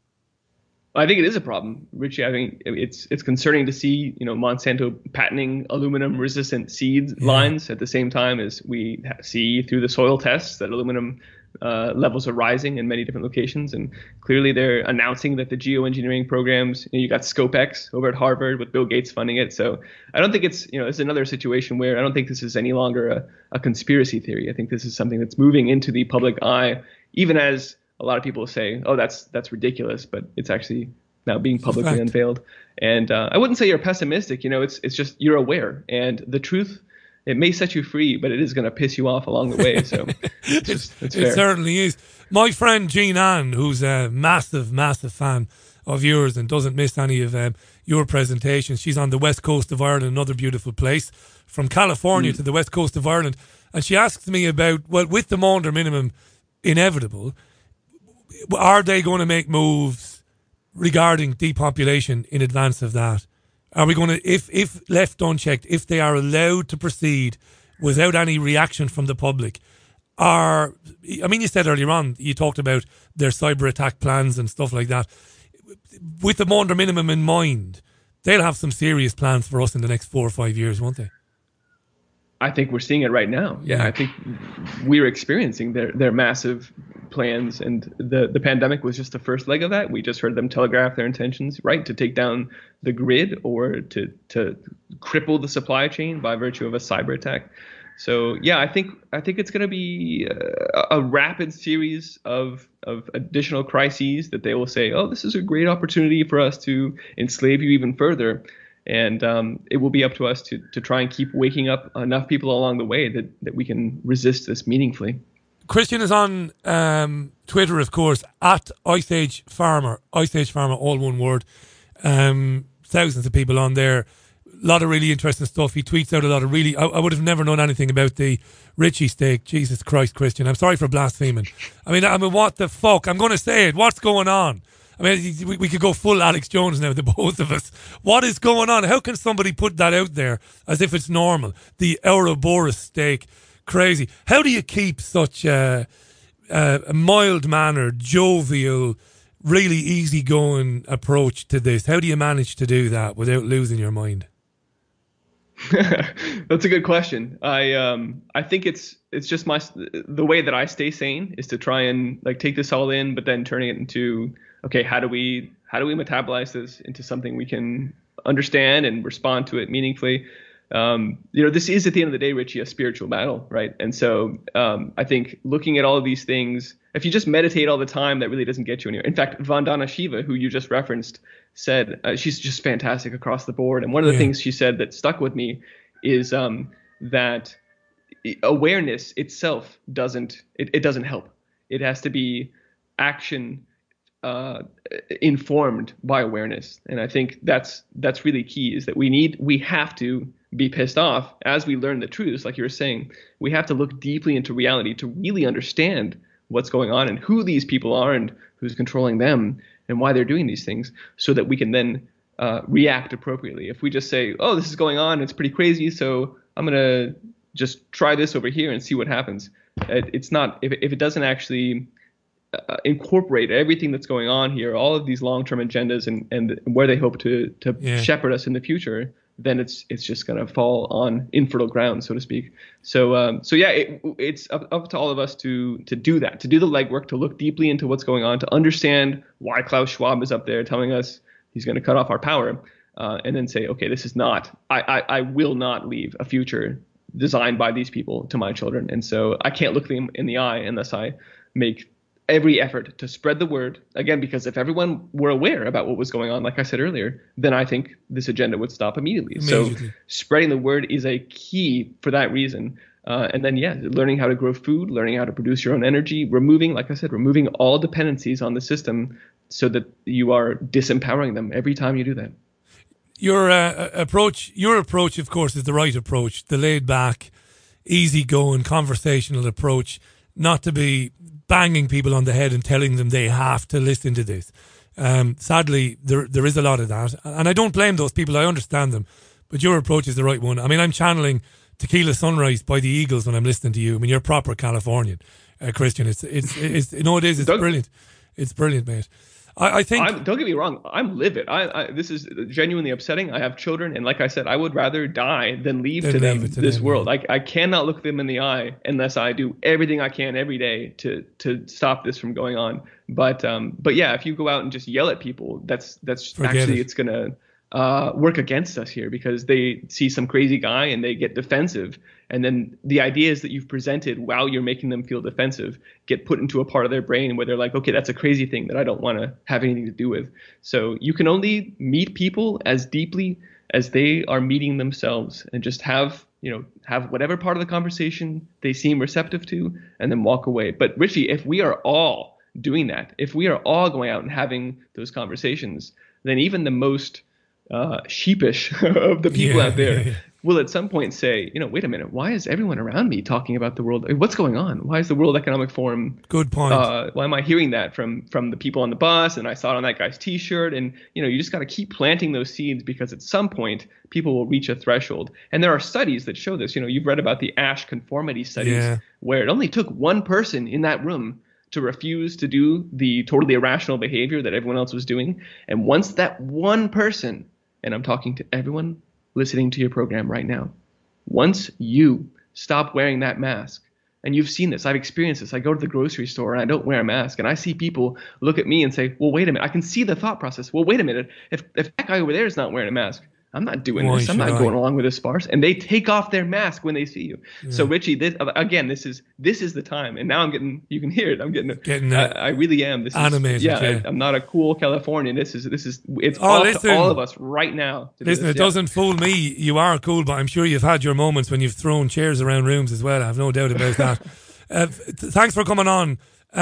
I think it is a problem, Richie. I think it's concerning to see Monsanto patenting aluminum resistant seed lines at the same time as we see through the soil tests that aluminum levels are rising in many different locations, and clearly they're announcing that the geoengineering programs. You got ScopeX over at Harvard with Bill Gates funding it. So I don't think it's another situation where I don't think this is any longer a conspiracy theory. I think this is something that's moving into the public eye, even as a lot of people say, "Oh, that's ridiculous," but it's actually now being publicly unveiled. And I wouldn't say you're pessimistic. It's just you're aware, and the truth. It may set you free, but it is going to piss you off along the way. So it's fair. It certainly is. My friend Jean Ann, who's a massive, massive fan of yours and doesn't miss any of your presentations. She's on the west coast of Ireland, another beautiful place, from California to the west coast of Ireland. And she asks me about, with the Maunder Minimum inevitable, are they going to make moves regarding depopulation in advance of that? Are we going to, if left unchecked, if they are allowed to proceed without any reaction from the public, you said earlier on, you talked about their cyber attack plans and stuff like that. With the Maunder Minimum in mind, they'll have some serious plans for us in the next 4 or 5 years, won't they? I think we're seeing it right now. Yeah, I think we're experiencing their massive plans, and the pandemic was just the first leg of that. We just heard them telegraph their intentions, right, to take down the grid or to cripple the supply chain by virtue of a cyber attack. So yeah, I think it's going to be a rapid series of additional crises that they will say, oh, this is a great opportunity for us to enslave you even further. And it will be up to us to try and keep waking up enough people along the way that we can resist this meaningfully. Christian is on Twitter, of course, at Ice Age Farmer, all one word. Thousands of people on there. A lot of really interesting stuff. He tweets out a lot of really... I would have never known anything about the Richie steak. Jesus Christ, Christian. I'm sorry for blaspheming. I mean, what the fuck? I'm going to say it. What's going on? I mean, we could go full Alex Jones now, the both of us. What is going on? How can somebody put that out there as if it's normal? The Ouroboros steak. Crazy. How do you keep such a mild-mannered, jovial, really easygoing approach to this? How do you manage to do that without losing your mind? That's a good question. I think it's just the way that I stay sane is to try and like take this all in, but then turning it into, okay, how do we metabolize this into something we can understand and respond to it meaningfully? This is at the end of the day, Richie, a spiritual battle, right? And so I think looking at all of these things, if you just meditate all the time, that really doesn't get you anywhere. In fact, Vandana Shiva, who you just referenced, said she's just fantastic across the board. And one of the things she said that stuck with me is that awareness itself doesn't help. It has to be action informed by awareness. And I think that's really key, is that we have to be pissed off as we learn the truths. Like you were saying, we have to look deeply into reality to really understand what's going on and who these people are and who's controlling them and why they're doing these things, so that we can then react appropriately. If we just say, oh, this is going on, it's pretty crazy, so I'm going to just try this over here and see what happens. It's not, if it doesn't actually incorporate everything that's going on here, all of these long-term agendas and where they hope to shepherd us in the future, then it's just going to fall on infertile ground, so to speak. So it's up to all of us to do that, to do the legwork, to look deeply into what's going on, to understand why Klaus Schwab is up there telling us he's going to cut off our power, and then say, okay, this is not, I will not leave a future designed by these people to my children. And so I can't look them in the eye unless I make every effort to spread the word, again, because if everyone were aware about what was going on, like I said earlier, then I think this agenda would stop immediately. So spreading the word is a key for that reason. And then, learning how to grow food, learning how to produce your own energy, removing all dependencies on the system so that you are disempowering them every time you do that. Your approach, of course, is the right approach, the laid back, easygoing, conversational approach, not to be banging people on the head and telling them they have to listen to this. Sadly, there is a lot of that. And I don't blame those people. I understand them. But your approach is the right one. I mean, I'm channeling Tequila Sunrise by the Eagles when I'm listening to you. I mean, you're proper Californian, Christian. It's brilliant. It's brilliant, mate. I think... don't get me wrong. I'm livid. This is genuinely upsetting. I have children, and like I said, I would rather die than leave this world. I cannot look them in the eye unless I do everything I can every day to stop this from going on. But yeah, if you go out and just yell at people, it's going to work against us here, because they see some crazy guy and they get defensive. And then the ideas that you've presented while you're making them feel defensive get put into a part of their brain where they're like, okay, that's a crazy thing that I don't want to have anything to do with. So you can only meet people as deeply as they are meeting themselves, and just have whatever part of the conversation they seem receptive to, and then walk away. But Richie, if we are all doing that, if we are all going out and having those conversations, then even the most sheepish of the people out there will at some point say, wait a minute, why is everyone around me talking about the world? What's going on? Why is the World Economic Forum? Good point. Why am I hearing that from the people on the bus? And I saw it on that guy's T-shirt. And you just got to keep planting those seeds, because at some point people will reach a threshold. And there are studies that show this. You've read about the Asch conformity studies, where it only took one person in that room to refuse to do the totally irrational behavior that everyone else was doing. And once that one person and I'm talking to everyone listening to your program right now. Once you stop wearing that mask, and you've seen this, I've experienced this. I go to the grocery store and I don't wear a mask, and I see people look at me and say, well, wait a minute. I can see the thought process. Well, wait a minute. If that guy over there is not wearing a mask, I'm not doing this. I'm not going along with this farce. And they take off their mask when they see you. Yeah. So Richie, this is the time. And now I'm getting, you can hear it. I'm getting I really am. This animated. Yeah. I'm not a cool Californian. It's up to all of us right now. It doesn't fool me. You are cool, but I'm sure you've had your moments when you've thrown chairs around rooms as well. I have no doubt about that. Thanks for coming on.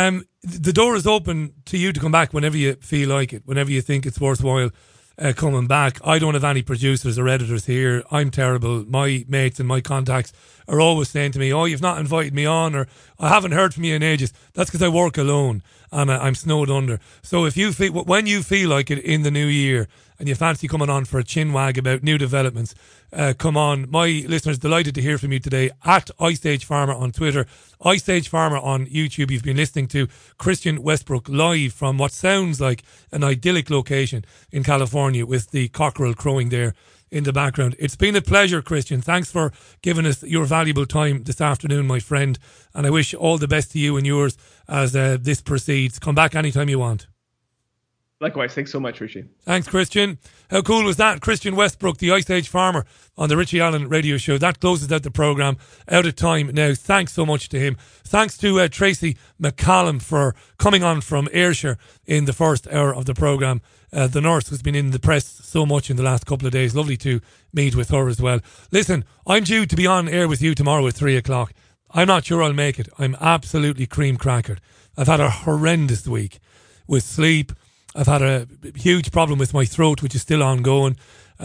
The door is open to you to come back whenever you feel like it, whenever you think it's worthwhile. Coming back. I don't have any producers or editors here. I'm terrible. My mates and my contacts are always saying to me, oh, you've not invited me on, or I haven't heard from you in ages. That's because I work alone and I'm snowed under. So if you feel, when you feel like it in the new year and you fancy coming on for a chinwag about new developments, come on. My listeners, delighted to hear from you today at Ice Age Farmer on Twitter, Ice Age Farmer on YouTube. You've been listening to Christian Westbrook live from what sounds like an idyllic location in California with the cockerel crowing there in the background. It's been a pleasure, Christian. Thanks for giving us your valuable time this afternoon, my friend. And I wish all the best to you and yours as this proceeds. Come back anytime you want. Likewise. Thanks so much, Richie. Thanks, Christian. How cool was that? Christian Westbrook, the Ice Age Farmer on the Richie Allen radio show. That closes out the programme. Out of time now. Thanks so much to him. Thanks to Tracy McCallum for coming on from Ayrshire in the first hour of the programme. The nurse has been in the press so much in the last couple of days. Lovely to meet with her as well. Listen, I'm due to be on air with you tomorrow at 3 o'clock. I'm not sure I'll make it. I'm absolutely cream crackered. I've had a horrendous week with sleep. I've had a huge problem with my throat, which is still ongoing.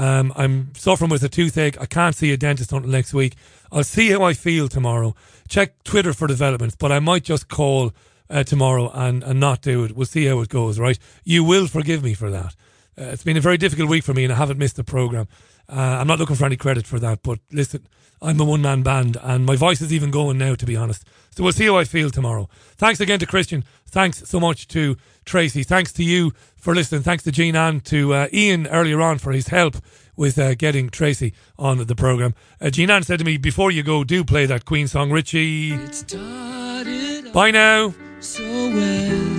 I'm suffering with a toothache. I can't see a dentist until next week. I'll see how I feel tomorrow. Check Twitter for developments, but I might just call tomorrow and not do it. We'll see how it goes, right? You will forgive me for that. It's been a very difficult week for me and I haven't missed the programme. I'm not looking for any credit for that, but listen, I'm a one-man band and my voice is even going now, to be honest. So we'll see how I feel tomorrow. Thanks again to Christian. Thanks so much to Tracy. Thanks to you for listening. Thanks to Jean Ann, to Ian earlier on for his help with getting Tracy on the programme. Jean Ann said to me, before you go, do play that Queen song, Richie. Bye now. So well.